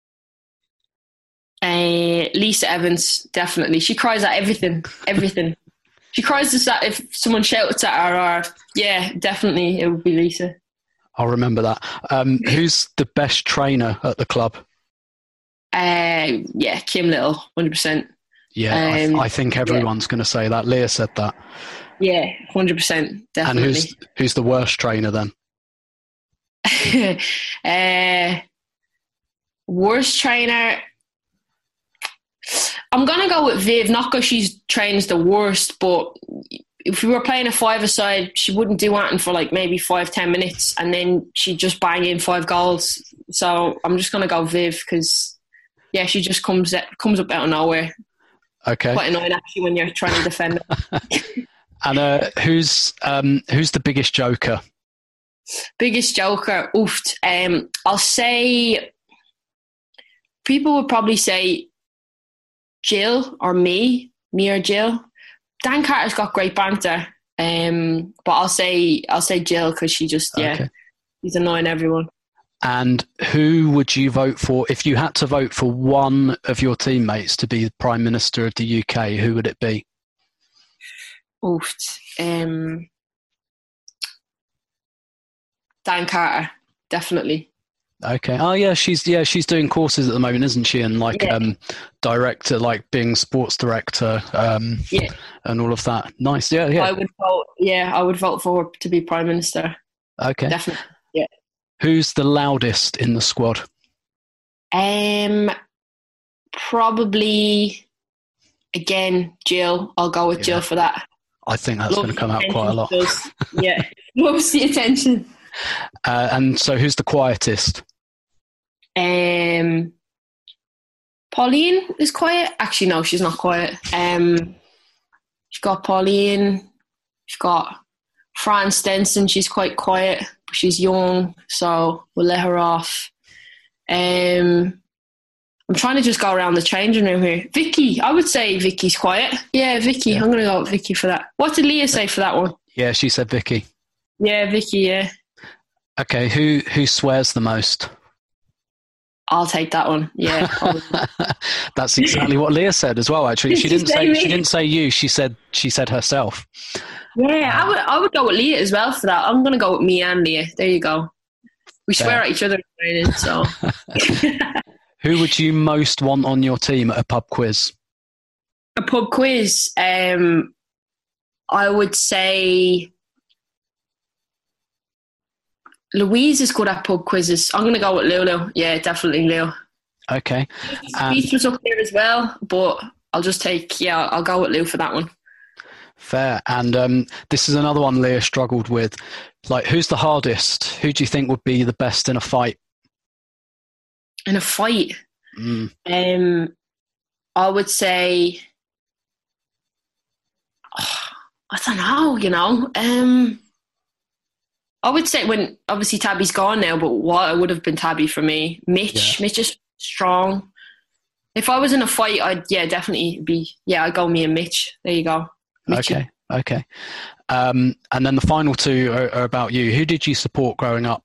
E: Lisa Evans, definitely. She cries at everything. She cries just that if someone shouts at her, or definitely it would be Lisa.
B: I'll remember that. Who's the best trainer at the club?
E: Kim Little, 100%.
B: Yeah, I think everyone's going to say that. Leah said that.
E: Yeah, 100%, definitely.
B: And who's the worst trainer then?
E: Worst trainer, I'm going to go with Viv, not because she trains the worst, but if we were playing a five-a-side, she wouldn't do anything for like maybe 5-10 minutes and then she'd just bang in 5 goals. So I'm just going to go Viv because, she just comes up out of nowhere.
B: Okay.
E: Quite annoying actually when you're trying to defend her.
B: And who's the biggest joker?
E: Biggest joker? I'll say people would probably say Jill or me or Jill. Dan Carter's got great banter, but I'll say Jill because she just she's annoying everyone.
B: And who would you vote for if you had to vote for one of your teammates to be the Prime Minister of the UK? Who would it be?
E: Dan Carter, definitely.
B: Okay. Oh yeah, she's doing courses at the moment, isn't she? And director, like being sports director, and all of that. Nice. Yeah.
E: I would vote for her to be Prime Minister.
B: Okay.
E: Definitely. Yeah.
B: Who's the loudest in the squad?
E: Probably again Jill. I'll go with Jill for that.
B: I think that's going to come out quite a lot.
E: Loves the attention.
B: And so who's the quietest?
E: Pauline is quiet. Actually, no, she's not quiet. She's got Pauline. She's got Fran Stenson. She's quite quiet, but she's young, so we'll let her off. I'm I'm trying to just go around the changing room here. Vicky, I would say Vicky's quiet. Yeah, Vicky. Yeah. I'm going to go with Vicky for that. What did Leah say for that one?
B: Yeah, she said Vicky.
E: Yeah, Vicky, yeah.
B: Okay, who swears the most?
E: I'll take that one. Yeah.
B: That's exactly what Leah said as well, actually. She didn't say you, she said herself.
E: Yeah, I would go with Leah as well for that. I'm going to go with me and Leah. There you go. We swear at each other, so.
B: Who would you most want on your team at a pub quiz?
E: A pub quiz? I would say Louise is good at pub quizzes. I'm going to go with Lulu. Yeah, definitely Lulu.
B: Okay.
E: Beach was up there as well, but I'll go with Lou for that one.
B: Fair. And this is another one Leah struggled with. Like, who's the hardest? Who do you think would be the best in a fight?
E: In a fight? I would say... I don't know, I would say when, obviously Tabby's gone now, but what would have been Tabby for me? Mitch. Yeah. Mitch is strong. If I was in a fight, I'd go me and Mitch. There you go. Mitchie.
B: Okay. And then the final two are about you. Who did you support growing up?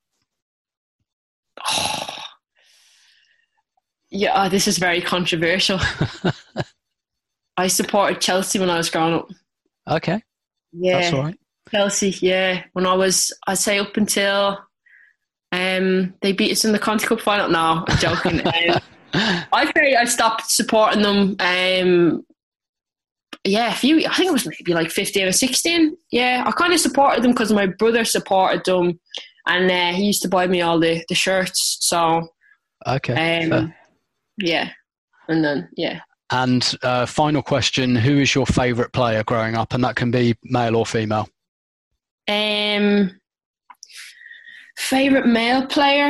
E: Yeah, this is very controversial. I supported Chelsea when I was growing up.
B: Okay.
E: Yeah.
B: That's all right.
E: Chelsea, yeah. When I'd say up until they beat us in the Conti Cup final. No, I'm joking. I stopped supporting them. I think it was maybe like 15 or 16. Yeah, I kind of supported them because my brother supported them, and he used to buy me all the shirts. So,
B: okay.
E: Yeah, and then yeah.
B: And final question: who is your favourite player growing up? And that can be male or female.
E: Favourite male player?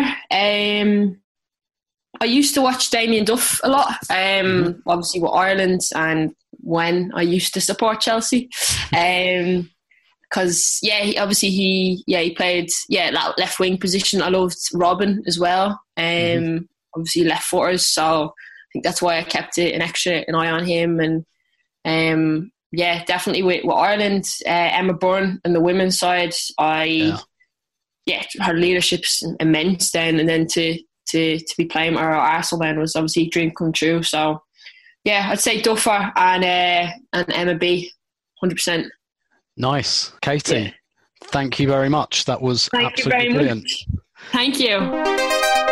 E: I used to watch Damien Duff a lot. Obviously with Ireland, and when I used to support Chelsea. Because he played left wing position. I loved Robin as well. Obviously left footers, so I think that's why I kept an eye on him. And definitely with Ireland, Emma Byrne on the women's side, her leadership's immense then, and then to be playing our Arsenal then was obviously a dream come true. So yeah, I'd say Duffer and Emma B, 100%.
B: Nice. Katie, yeah. Thank you very much. That was absolutely brilliant. Much.
E: Thank you.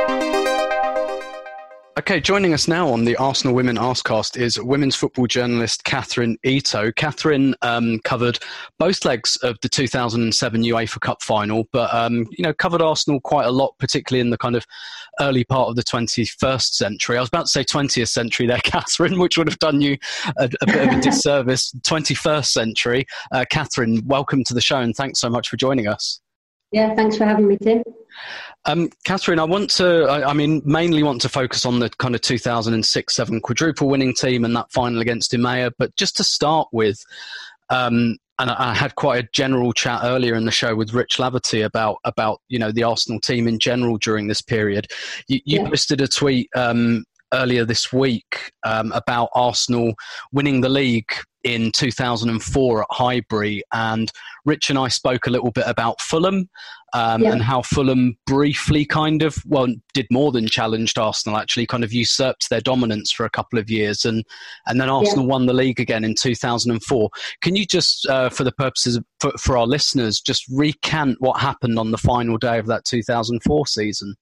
B: Okay, joining us now on the Arsenal Women Arsecast is women's football journalist Catherine Ito. Catherine covered both legs of the 2007 UEFA Cup final, but covered Arsenal quite a lot, particularly in the kind of early part of the 21st century. I was about to say 20th century there, Catherine, which would have done you a bit of a disservice. 21st century. Catherine, welcome to the show, and thanks so much for joining us.
F: Yeah, thanks for having me, Tim.
B: Catherine, I mainly want to focus on the kind of 2006-7 quadruple winning team and that final against Imea. But just to start with, and I had quite a general chat earlier in the show with Rich Laverty about the Arsenal team in general during this period. You posted a tweet earlier this week about Arsenal winning the league in 2004 at Highbury, and Rich and I spoke a little bit about Fulham and how Fulham briefly did more than challenged Arsenal, actually kind of usurped their dominance for a couple of years, and then Arsenal won the league again in 2004. Can you just, for the purposes for our listeners, just recant what happened on the final day of that 2004 season?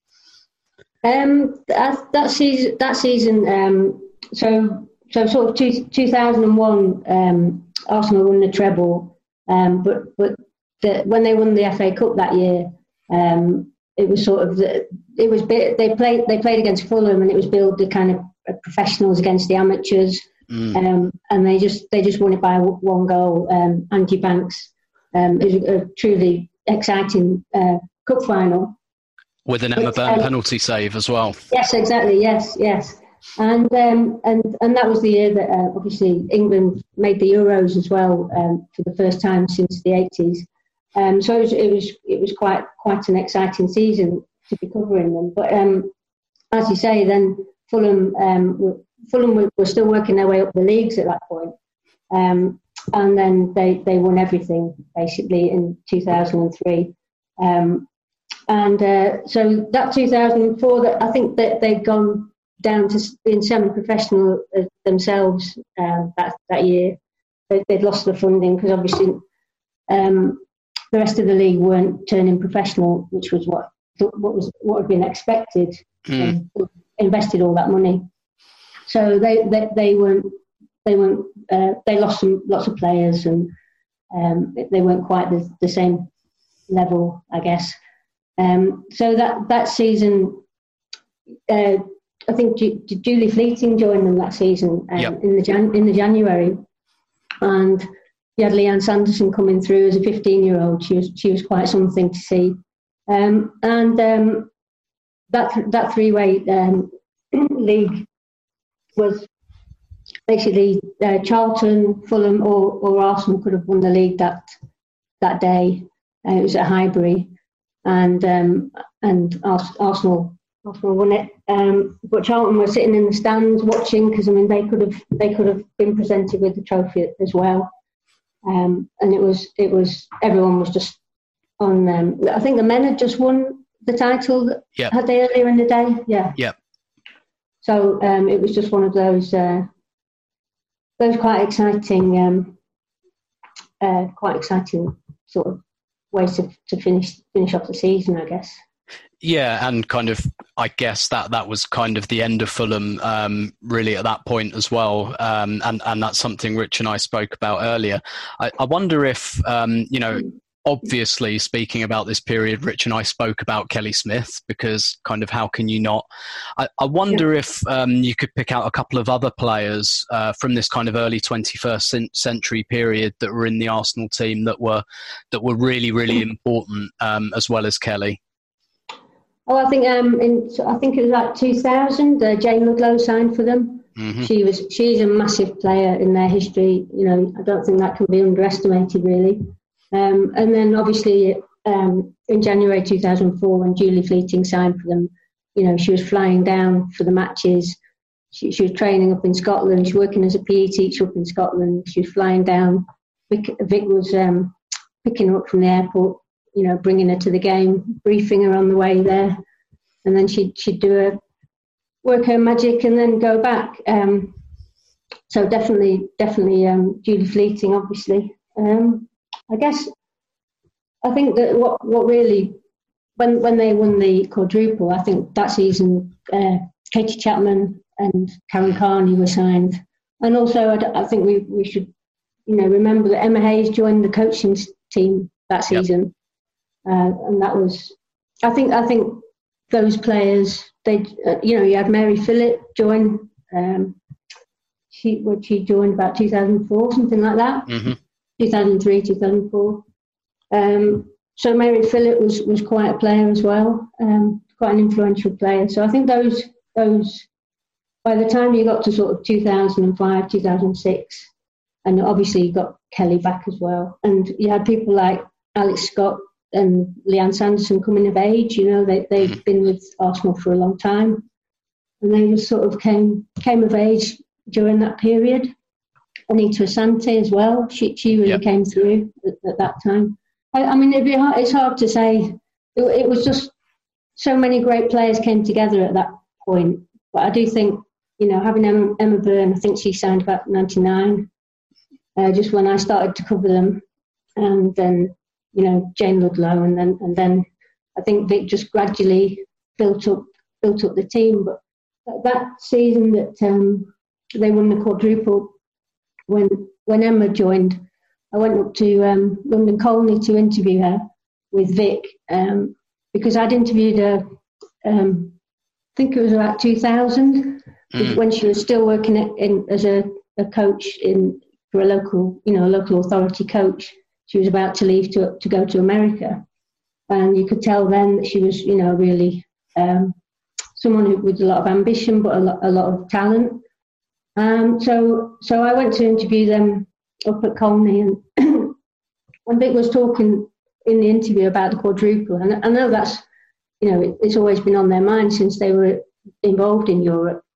F: That season, so sort of 2001, Arsenal won the treble, but when they won the FA Cup that year, it was sort of they played against Fulham, and it was billed the kind of professionals against the amateurs, and they just won it by one goal. Angie Banks, it was a truly exciting cup final
B: with an Emma Byrne penalty save as well.
F: Yes, exactly. Yes. And that was the year that obviously England made the Euros as well for the first time since the 80s. So it was quite an exciting season to be covering them. But as you say, then Fulham were still working their way up the leagues at that point. And then they won everything basically in 2003. So that 2004, that I think that they'd gone down to being semi-professional themselves that year. They'd lost the funding because obviously the rest of the league weren't turning professional, which was what had been expected. Invested all that money, so they weren't. They lost lots of players, and they weren't quite the same level, I guess. So that season, I think Julie Fleeting joined them that season in the January, and you had Leanne Sanderson coming through as a 15-year-old. She was quite something to see, that three-way league was basically Charlton, Fulham, or Arsenal could have won the league that day. It was at Highbury, and Arsenal won it. But Charlton were sitting in the stands watching because they could have been presented with the trophy as well. And it was everyone was just on. I think the men had just won the title. Had they earlier in the day? Yeah. So it was just one of those quite exciting sort of ways to finish off the season, I guess.
B: Yeah, and kind of, I guess that was kind of the end of Fulham, really at that point as well, and that's something Rich and I spoke about earlier. I wonder if obviously, speaking about this period, Rich and I spoke about Kelly Smith, because kind of how can you not? I wonder if you could pick out a couple of other players from this kind of early 21st century period that were in the Arsenal team that were really, really important, as well as Kelly.
F: Oh, I think it was like 2000. Jane Ludlow signed for them. Mm-hmm. She's a massive player in their history. I don't think that can be underestimated, really. And then obviously in January 2004, when Julie Fleeting signed for them, she was flying down for the matches. She was training up in Scotland. She was working as a PE teacher up in Scotland. She was flying down. Vic was picking her up from the airport, bringing her to the game, briefing her on the way there. And then she'd work her magic and then go back. So definitely Julie Fleeting, obviously. I think that what really, when they won the quadruple, I think that season Katie Chapman and Karen Carney were signed. And also I think we should remember that Emma Hayes joined the coaching team that season. Yep. And that was, I think those players, you had Mary Phillip join. She joined about 2004, something like that. Mm-hmm. 2003, 2004. So Mary Phillip was quite a player as well, quite an influential player. So I think those by the time you got to sort of 2005, 2006, and obviously you got Kelly back as well, and you had people like Alex Scott and Leanne Sanderson coming of age. They've been with Arsenal for a long time, and they just sort of came of age during that period. Anita Asante as well. She really came through at that time. I mean, it's hard to say. It was just so many great players came together at that point. But I do think, having Emma Byrne, I think she signed about 99, just when I started to cover them, and then Jane Ludlow, and then I think Vic just gradually built up the team. But that season that they won the quadruple. When Emma joined, I went up to London Colney to interview her with Vic, because I'd interviewed her, I think it was about 2000, when she was still working as a coach for a local authority coach. She was about to leave to go to America, and you could tell then that she was, really someone with a lot of ambition, but a lot of talent. So I went to interview them up at Colney, and Vic was talking in the interview about the quadruple, and I know that's, it's always been on their mind since they were involved in Europe.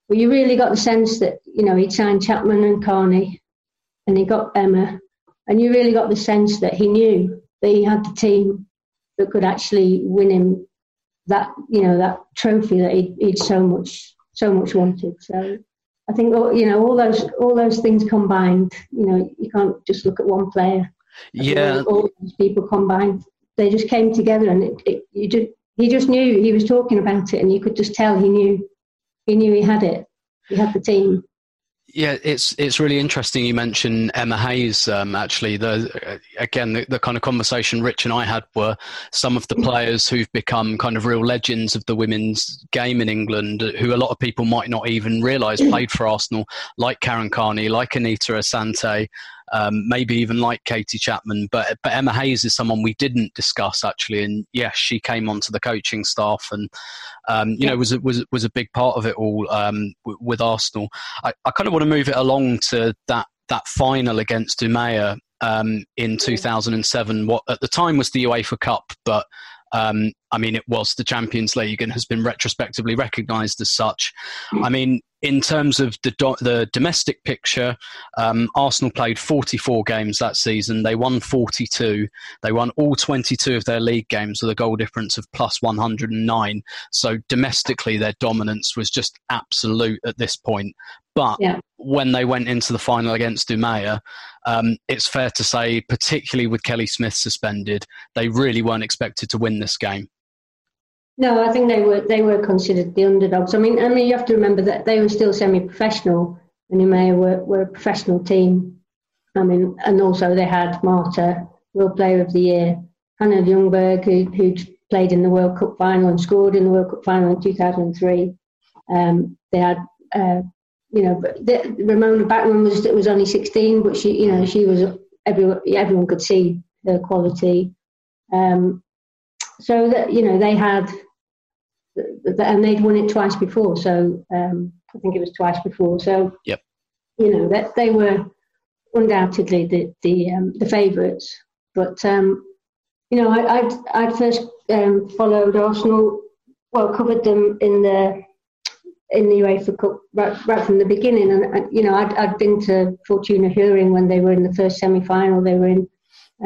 F: But you really got the sense that, he'd signed Chapman and Carney, and he got Emma, and you really got the sense that he knew that he had the team that could actually win him that trophy that he'd so much wanted. So I think, all those things combined, you can't just look at one player.
B: Yeah,
F: all those people combined, they just came together, and he just knew. He was talking about it, and you could just tell he knew he had it. He had the team.
B: Yeah, it's really interesting you mentioned Emma Hayes. Actually, the kind of conversation Rich and I had were some of the players who've become kind of real legends of the women's game in England, who a lot of people might not even realise played for Arsenal, like Karen Carney, like Anita Asante, maybe even like Katie Chapman. But Emma Hayes is someone we didn't discuss, actually, and yes, she came onto the coaching staff and was a big part of it all with Arsenal. I kind of want to move it along to that final against Umeå in 2007. What at the time was the UEFA Cup, but it was the Champions League and has been retrospectively recognised as such. I mean, in terms of the domestic picture, Arsenal played 44 games that season. They won 42. They won all 22 of their league games with a goal difference of plus 109. So domestically, their dominance was just absolute at this point. But when they went into the final against Umeå, it's fair to say, particularly with Kelly Smith suspended, they really weren't expected to win this game.
F: No, I think they were considered the underdogs. I mean, you have to remember that they were still semi-professional, and Umeå were a professional team. I mean, and also they had Marta, World Player of the Year, Hannah Ljungberg, who played in the World Cup final and scored in the World Cup final in 2003. They had, Ramona Bachmann was only 16, but she was everyone could see her quality. So that they had, and they'd won it twice before. So I think it was twice before. So that they were undoubtedly the favourites. But I'd first followed Arsenal, covered them in the UEFA Cup right from the beginning, and I'd been to Fortuna Hjørring when they were in the first semi-final. They were in.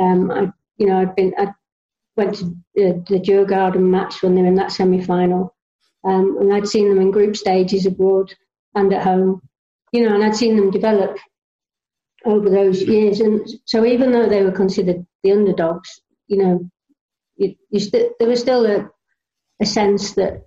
F: I went to the Djurgården match when they were in that semi-final, and I'd seen them in group stages abroad and at home, and I'd seen them develop over those years. And so even though they were considered the underdogs, there was still a sense that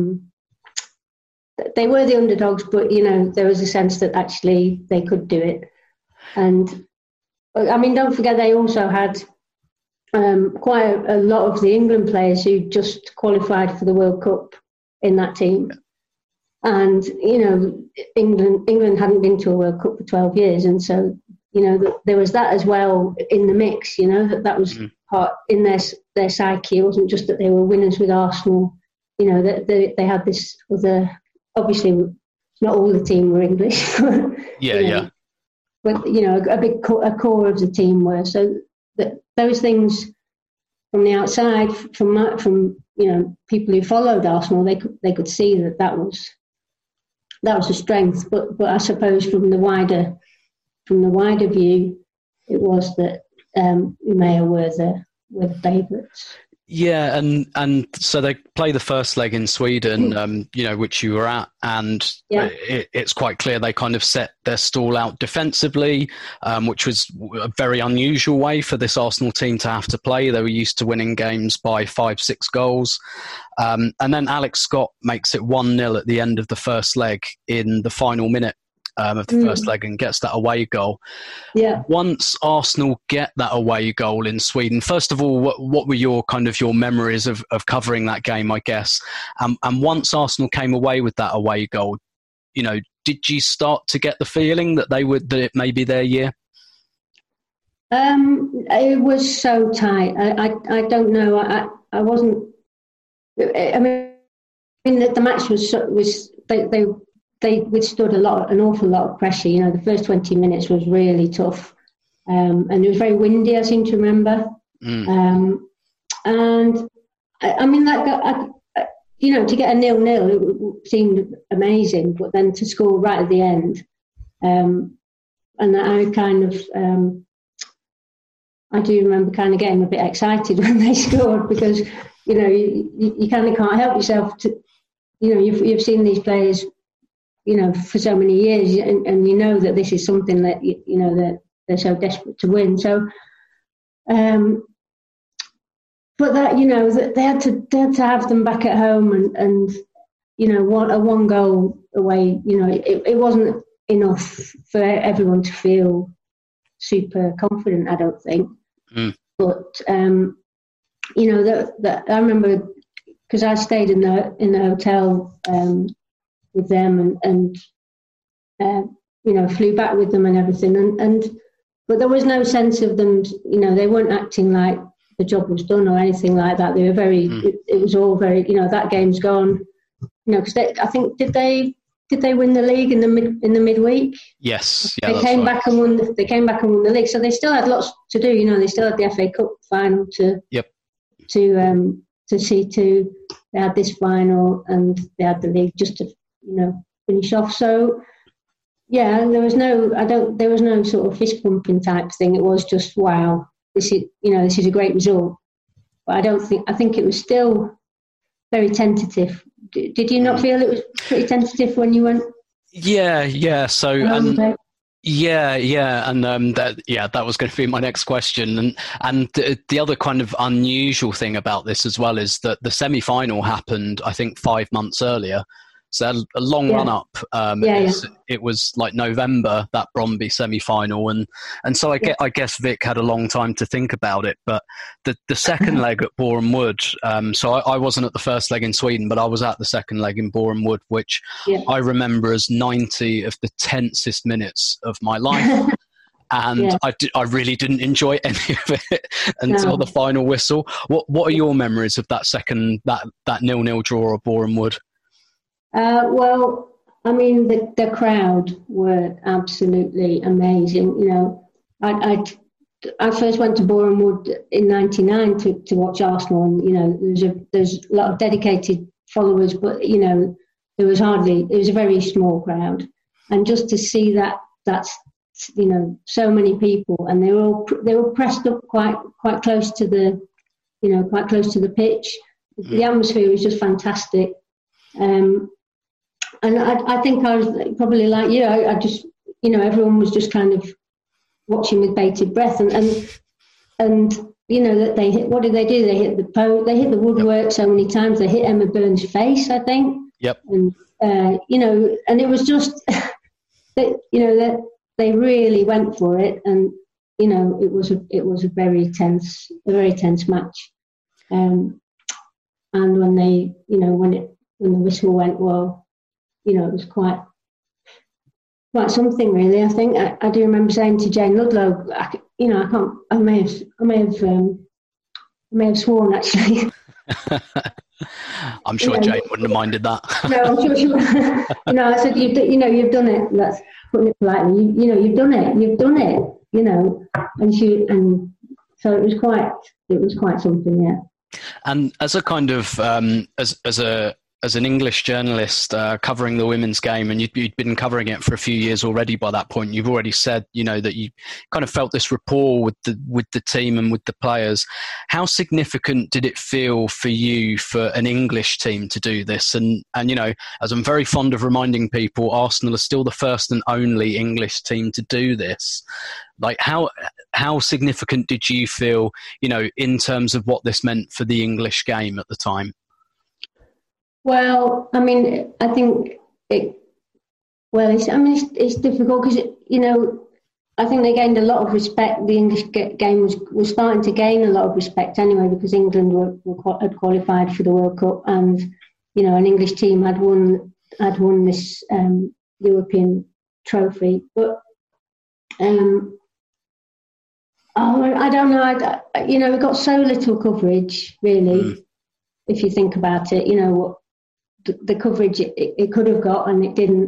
F: they were the underdogs, but there was a sense that actually they could do it. And I mean, don't forget they also had quite a lot of the England players who just qualified for the World Cup in that team. And, England hadn't been to a World Cup for 12 years. And so, there was that as well in the mix, that was part in their psyche. It wasn't just that they were winners with Arsenal, that they had this other, obviously not all the team were English. But, a core of the team were. So those things from the outside, from people who followed Arsenal, they could see that was a strength. But I suppose from the wider view, it was that Umeå were the favourites.
B: Yeah, and so they play the first leg in Sweden, which you were at, and it's quite clear they kind of set their stall out defensively, which was a very unusual way for this Arsenal team to have to play. They were used to winning games by 5-6 goals. And then Alex Scott makes it 1-0 at the end of the first leg in the final minute of the first leg and gets that away goal. Yeah. Once Arsenal get that away goal in Sweden, first of all, what were your memories of covering that game, I guess? And once Arsenal came away with that away goal, did you start to get the feeling that that it may be their year?
F: It was so tight. I don't know. I wasn't. I mean, the match was they withstood an awful lot of pressure. The first 20 minutes was really tough, and it was very windy. I seem to remember. And I mean, to get a 0-0, it seemed amazing, but then to score right at the end, and I kind of, I do remember kind of getting a bit excited when they scored, because you kind of can't help yourself to, you've seen these players, for so many years, and you know that this is something that that they're so desperate to win. So, but that that they had to have them back at home, and one goal away. It wasn't enough for everyone to feel super confident, I don't think. But that I remember, because I stayed in the hotel with them, and flew back with them and everything, but there was no sense of them. They weren't acting like the job was done or anything like that. They were very. It was all very. That game's gone. Because I think did they win the league in the midweek?
B: Yes,
F: yeah, they came back and won. They came back and won the league, so they still had lots to do. They still had the FA Cup final to see to. They had this final, and they had the league just to finish off. So yeah, there was no sort of fist pumping type thing. It was just, wow, this is a great result. But I think it was still very tentative. Did you not feel it was pretty tentative when you went?
B: Yeah. So that was going to be my next question. And the other kind of unusual thing about this as well is that the semi-final happened, I think, 5 months earlier. So a long run up. It was like November, that Brøndby semi-final, and so I guess Vic had a long time to think about it. But the second leg at Boreham Wood, so I wasn't at the first leg in Sweden, but I was at the second leg in Boreham Wood, which I remember as 90 of the tensest minutes of my life. And I really didn't enjoy any of it until the final whistle. What are your memories of that 0-0 draw at Boreham Wood?
F: Well, I mean, the crowd were absolutely amazing. I first went to Boreham Wood in '99 to watch Arsenal, and there's a lot of dedicated followers, but it was a very small crowd, and just to see that's so many people, and they were pressed up quite close to the pitch. The atmosphere was just fantastic. And I think I was probably like you. I just, everyone was just kind of watching with bated breath, and that they hit. What did they do? They hit the woodwork so many times. They hit Emma Burns' face, I think. Yep. And and it was just that they really went for it, and it was a very tense match. And when they, when the whistle went, well, it was quite something, really. I think I do remember saying to Jane Ludlow, I may have sworn, actually.
B: I'm sure Jane wouldn't have minded that.
F: No, I'm sure she would. I said, you've done it. That's putting it politely. You've done it. And so it was quite something, yeah.
B: And as a kind of as an English journalist covering the women's game, and you'd been covering it for a few years already by that point, you've already said, that you kind of felt this rapport with the team and with the players. How significant did it feel for you for an English team to do this? And as I'm very fond of reminding people, Arsenal are still the first and only English team to do this. Like, how significant did you feel, in terms of what this meant for the English game at the time?
F: Well, I mean, I think it's difficult because, I think they gained a lot of respect. The English game was starting to gain a lot of respect anyway, because England had qualified for the World Cup, and, an English team had won this European trophy. But, I don't know. We got so little coverage, really, if you think about it, what the coverage it could have got, and it didn't.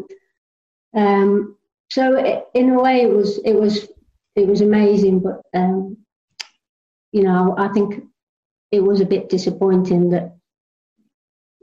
F: So in a way, it was amazing, but I think it was a bit disappointing that it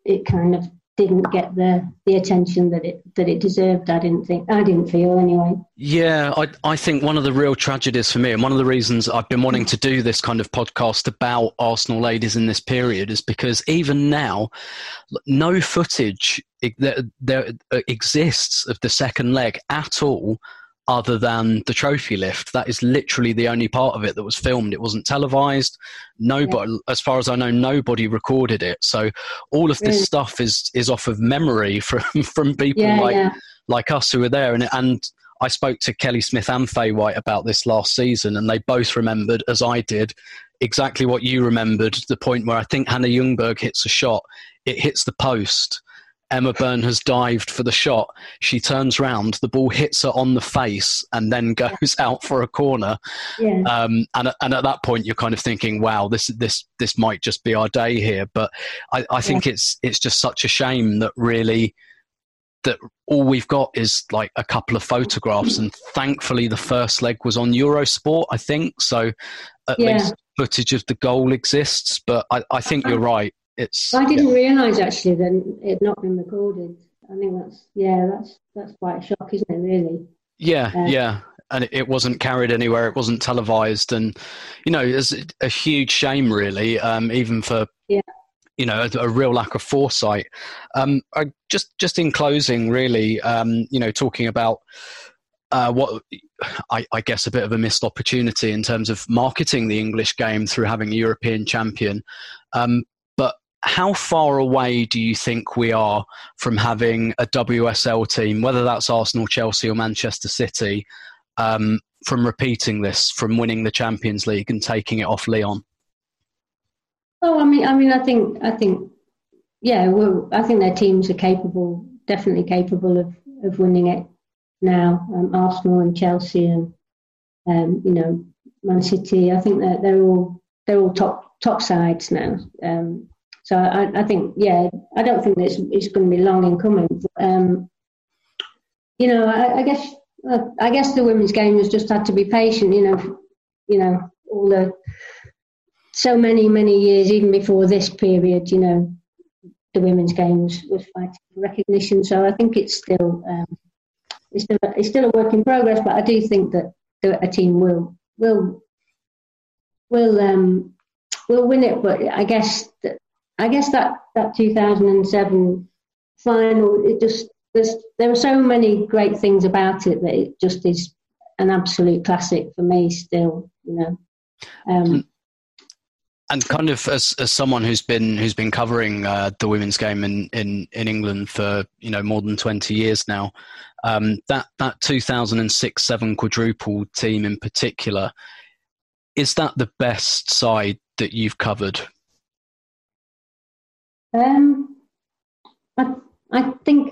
F: it kind of didn't get the attention that it deserved. I didn't feel anyway.
B: Yeah, I think one of the real tragedies for me, and one of the reasons I've been wanting to do this kind of podcast about Arsenal ladies in this period, is because even now, no footage there exists of the second leg at all, other than the trophy lift. That is literally the only part of it that was filmed. It wasn't televised. Nobody, as far as I know, nobody recorded it. So all of this stuff is off of memory from people like us who were there. And I spoke to Kelly Smith and Faye White about this last season, and they both remembered, as I did, exactly what you remembered, the point where I think Hannah Ljungberg hits a shot. It hits the post. Emma Byrne has dived for the shot. She turns round, the ball hits her on the face and then goes out for a corner. Yeah. And at that point, you're kind of thinking, wow, this might just be our day here. But I think it's just such a shame that all we've got is like a couple of photographs. And thankfully, the first leg was on Eurosport, I think. So at least footage of the goal exists. But I think you're right. I didn't
F: realise actually that it had not been recorded. I think that's quite a shock, isn't it? Really.
B: Yeah. And it wasn't carried anywhere. It wasn't televised, and it's a huge shame, really. Even for a real lack of foresight. Just in closing, really, talking about what I guess a bit of a missed opportunity in terms of marketing the English game through having a European champion. How far away do you think we are from having a WSL team, whether that's Arsenal, Chelsea or Manchester City, from repeating this, from winning the Champions League and taking it off Lyon?
F: Oh, I think their teams are capable, definitely capable of winning it now. Arsenal and Chelsea and Man City. I think that they're all top sides now. So I think, I don't think it's going to be long in coming. I guess the women's game has just had to be patient. So many years even before this period. The women's game was fighting for recognition. So I think it's still a work in progress. But I do think that a team will win it. But I guess that 2007 final, there are so many great things about it that it just is an absolute classic for me still,
B: And kind of as someone who's been covering the women's game in England for more than 20 years now, that 2006-07 quadruple team in particular, is that the best side that you've covered?
F: I think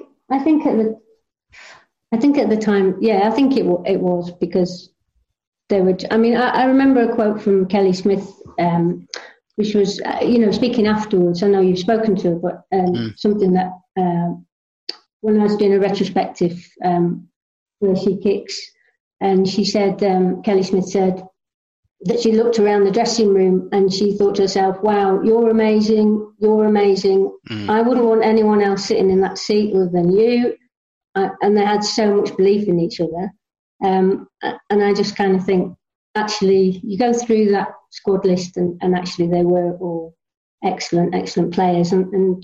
F: at the time, I think it was because they were. I remember a quote from Kelly Smith, which was, speaking afterwards. I know you've spoken to her, but something that when I was doing a retrospective where she kicks, and she said, Kelly Smith said that she looked around the dressing room and she thought to herself, wow, you're amazing. I wouldn't want anyone else sitting in that seat other than you. And they had so much belief in each other. And I just kind of think, actually, you go through that squad list and actually they were all excellent players. And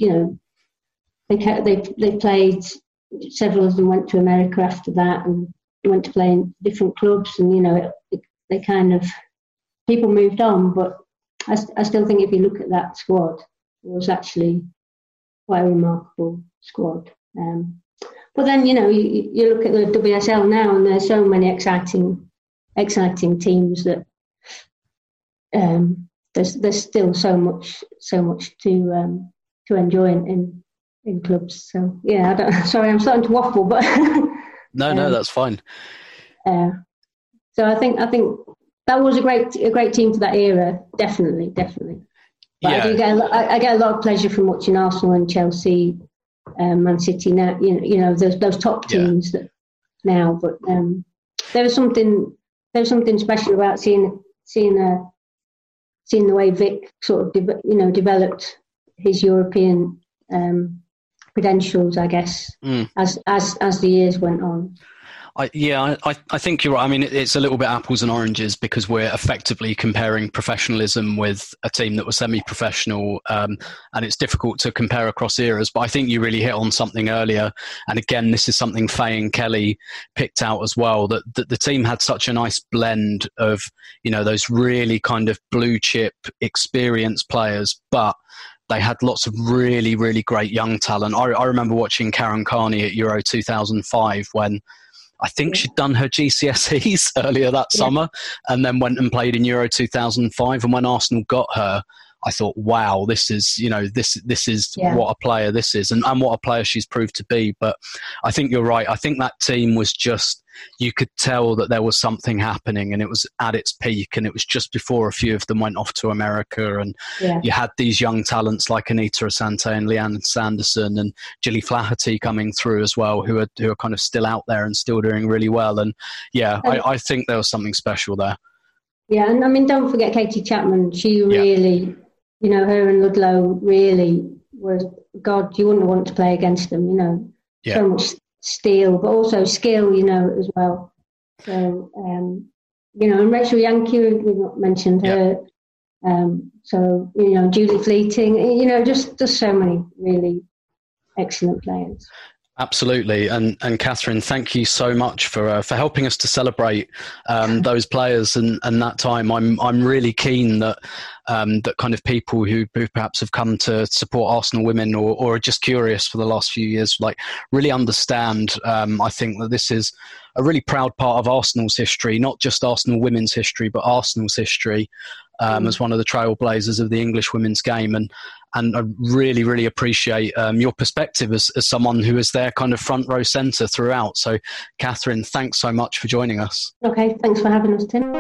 F: they played, several of them went to America after that and went to play in different clubs. And, they kind of, people moved on, but I still think if you look at that squad, it was actually quite a remarkable squad. But then, you look at the WSL now, and there's so many exciting teams that there's still so much to enjoy in clubs. So sorry, I'm starting to waffle, but
B: no, that's fine.
F: So I think that was a great team for that era, definitely. But I get a lot of pleasure from watching Arsenal and Chelsea, Man City now. Those top teams that now. But there was something special about seeing the way Vic sort of developed his European credentials, I guess, as the years went on.
B: I think you're right. I mean, it's a little bit apples and oranges because we're effectively comparing professionalism with a team that was semi-professional, and it's difficult to compare across eras. But I think you really hit on something earlier. And again, this is something Faye and Kelly picked out as well, that the team had such a nice blend of, those really kind of blue chip experienced players, but they had lots of really, really great young talent. I remember watching Karen Carney at Euro 2005 when I think she'd done her GCSEs earlier that summer and then went and played in Euro 2005. And when Arsenal got her, I thought, wow, this is, this is what a player this is and what a player she's proved to be. But I think you're right. I think that team was just, you could tell that there was something happening and it was at its peak, and it was just before a few of them went off to America, and you had these young talents like Anita Asante and Leanne Sanderson and Gilly Flaherty coming through as well, who are kind of still out there and still doing really well. And I think there was something special there. Yeah, and I mean, don't forget Katie Chapman. She really, her and Ludlow really was, God, you wouldn't want to play against them, so much steel, but also skill, as well. So, and Rachel Yankee, we've not mentioned her. So, Julie Fleeting, just so many really excellent players. Absolutely. And Catherine, thank you so much for helping us to celebrate those players and that time. I'm really keen that that kind of people who perhaps have come to support Arsenal women or are just curious for the last few years, really understand. I think that this is a really proud part of Arsenal's history, not just Arsenal women's history, but Arsenal's history as one of the trailblazers of the English women's game. And I really, really appreciate your perspective as someone who is there kind of front row centre throughout. So, Catherine, thanks so much for joining us. Okay, thanks for having us, Tim.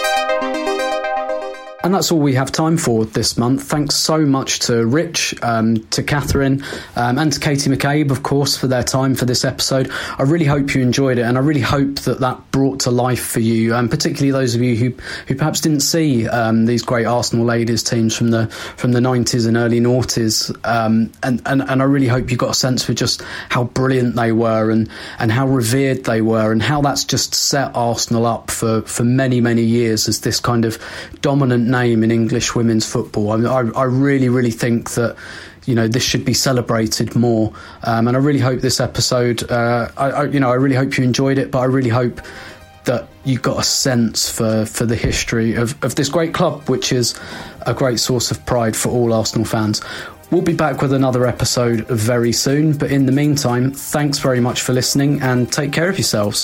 B: And that's all we have time for this month. Thanks so much to Rich, to Catherine, and to Katie McCabe, of course, for their time for this episode. I really hope you enjoyed it, and I really hope that brought to life for you, and particularly those of you who perhaps didn't see these great Arsenal ladies teams from the 90s and early noughties. And I really hope you got a sense for just how brilliant they were and how revered they were, and how that's just set Arsenal up for many, many years as this kind of dominant name in English women's football. I really, really think that this should be celebrated more, and I really hope this episode I really hope you enjoyed it, but I really hope that you got a sense for the history of this great club, which is a great source of pride for all Arsenal fans. We'll be back with another episode very soon, but in the meantime, thanks very much for listening and take care of yourselves.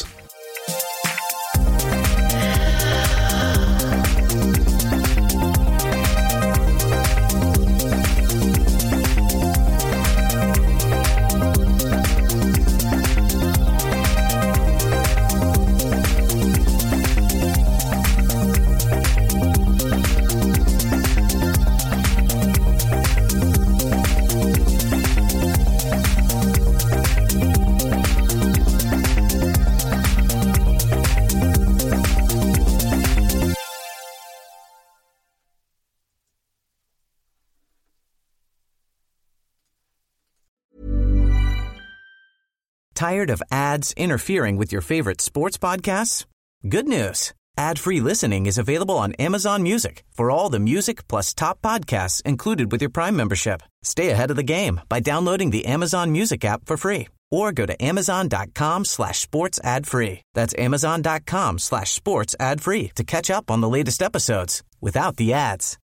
A: Tired of ads interfering with your favorite sports podcasts? Good news. Ad-free listening is available on Amazon Music for all the music plus top podcasts included with your Prime membership. Stay ahead of the game by downloading the Amazon Music app for free or go to amazon.com/sports ad free. That's amazon.com/sports ad free to catch up on the latest episodes without the ads.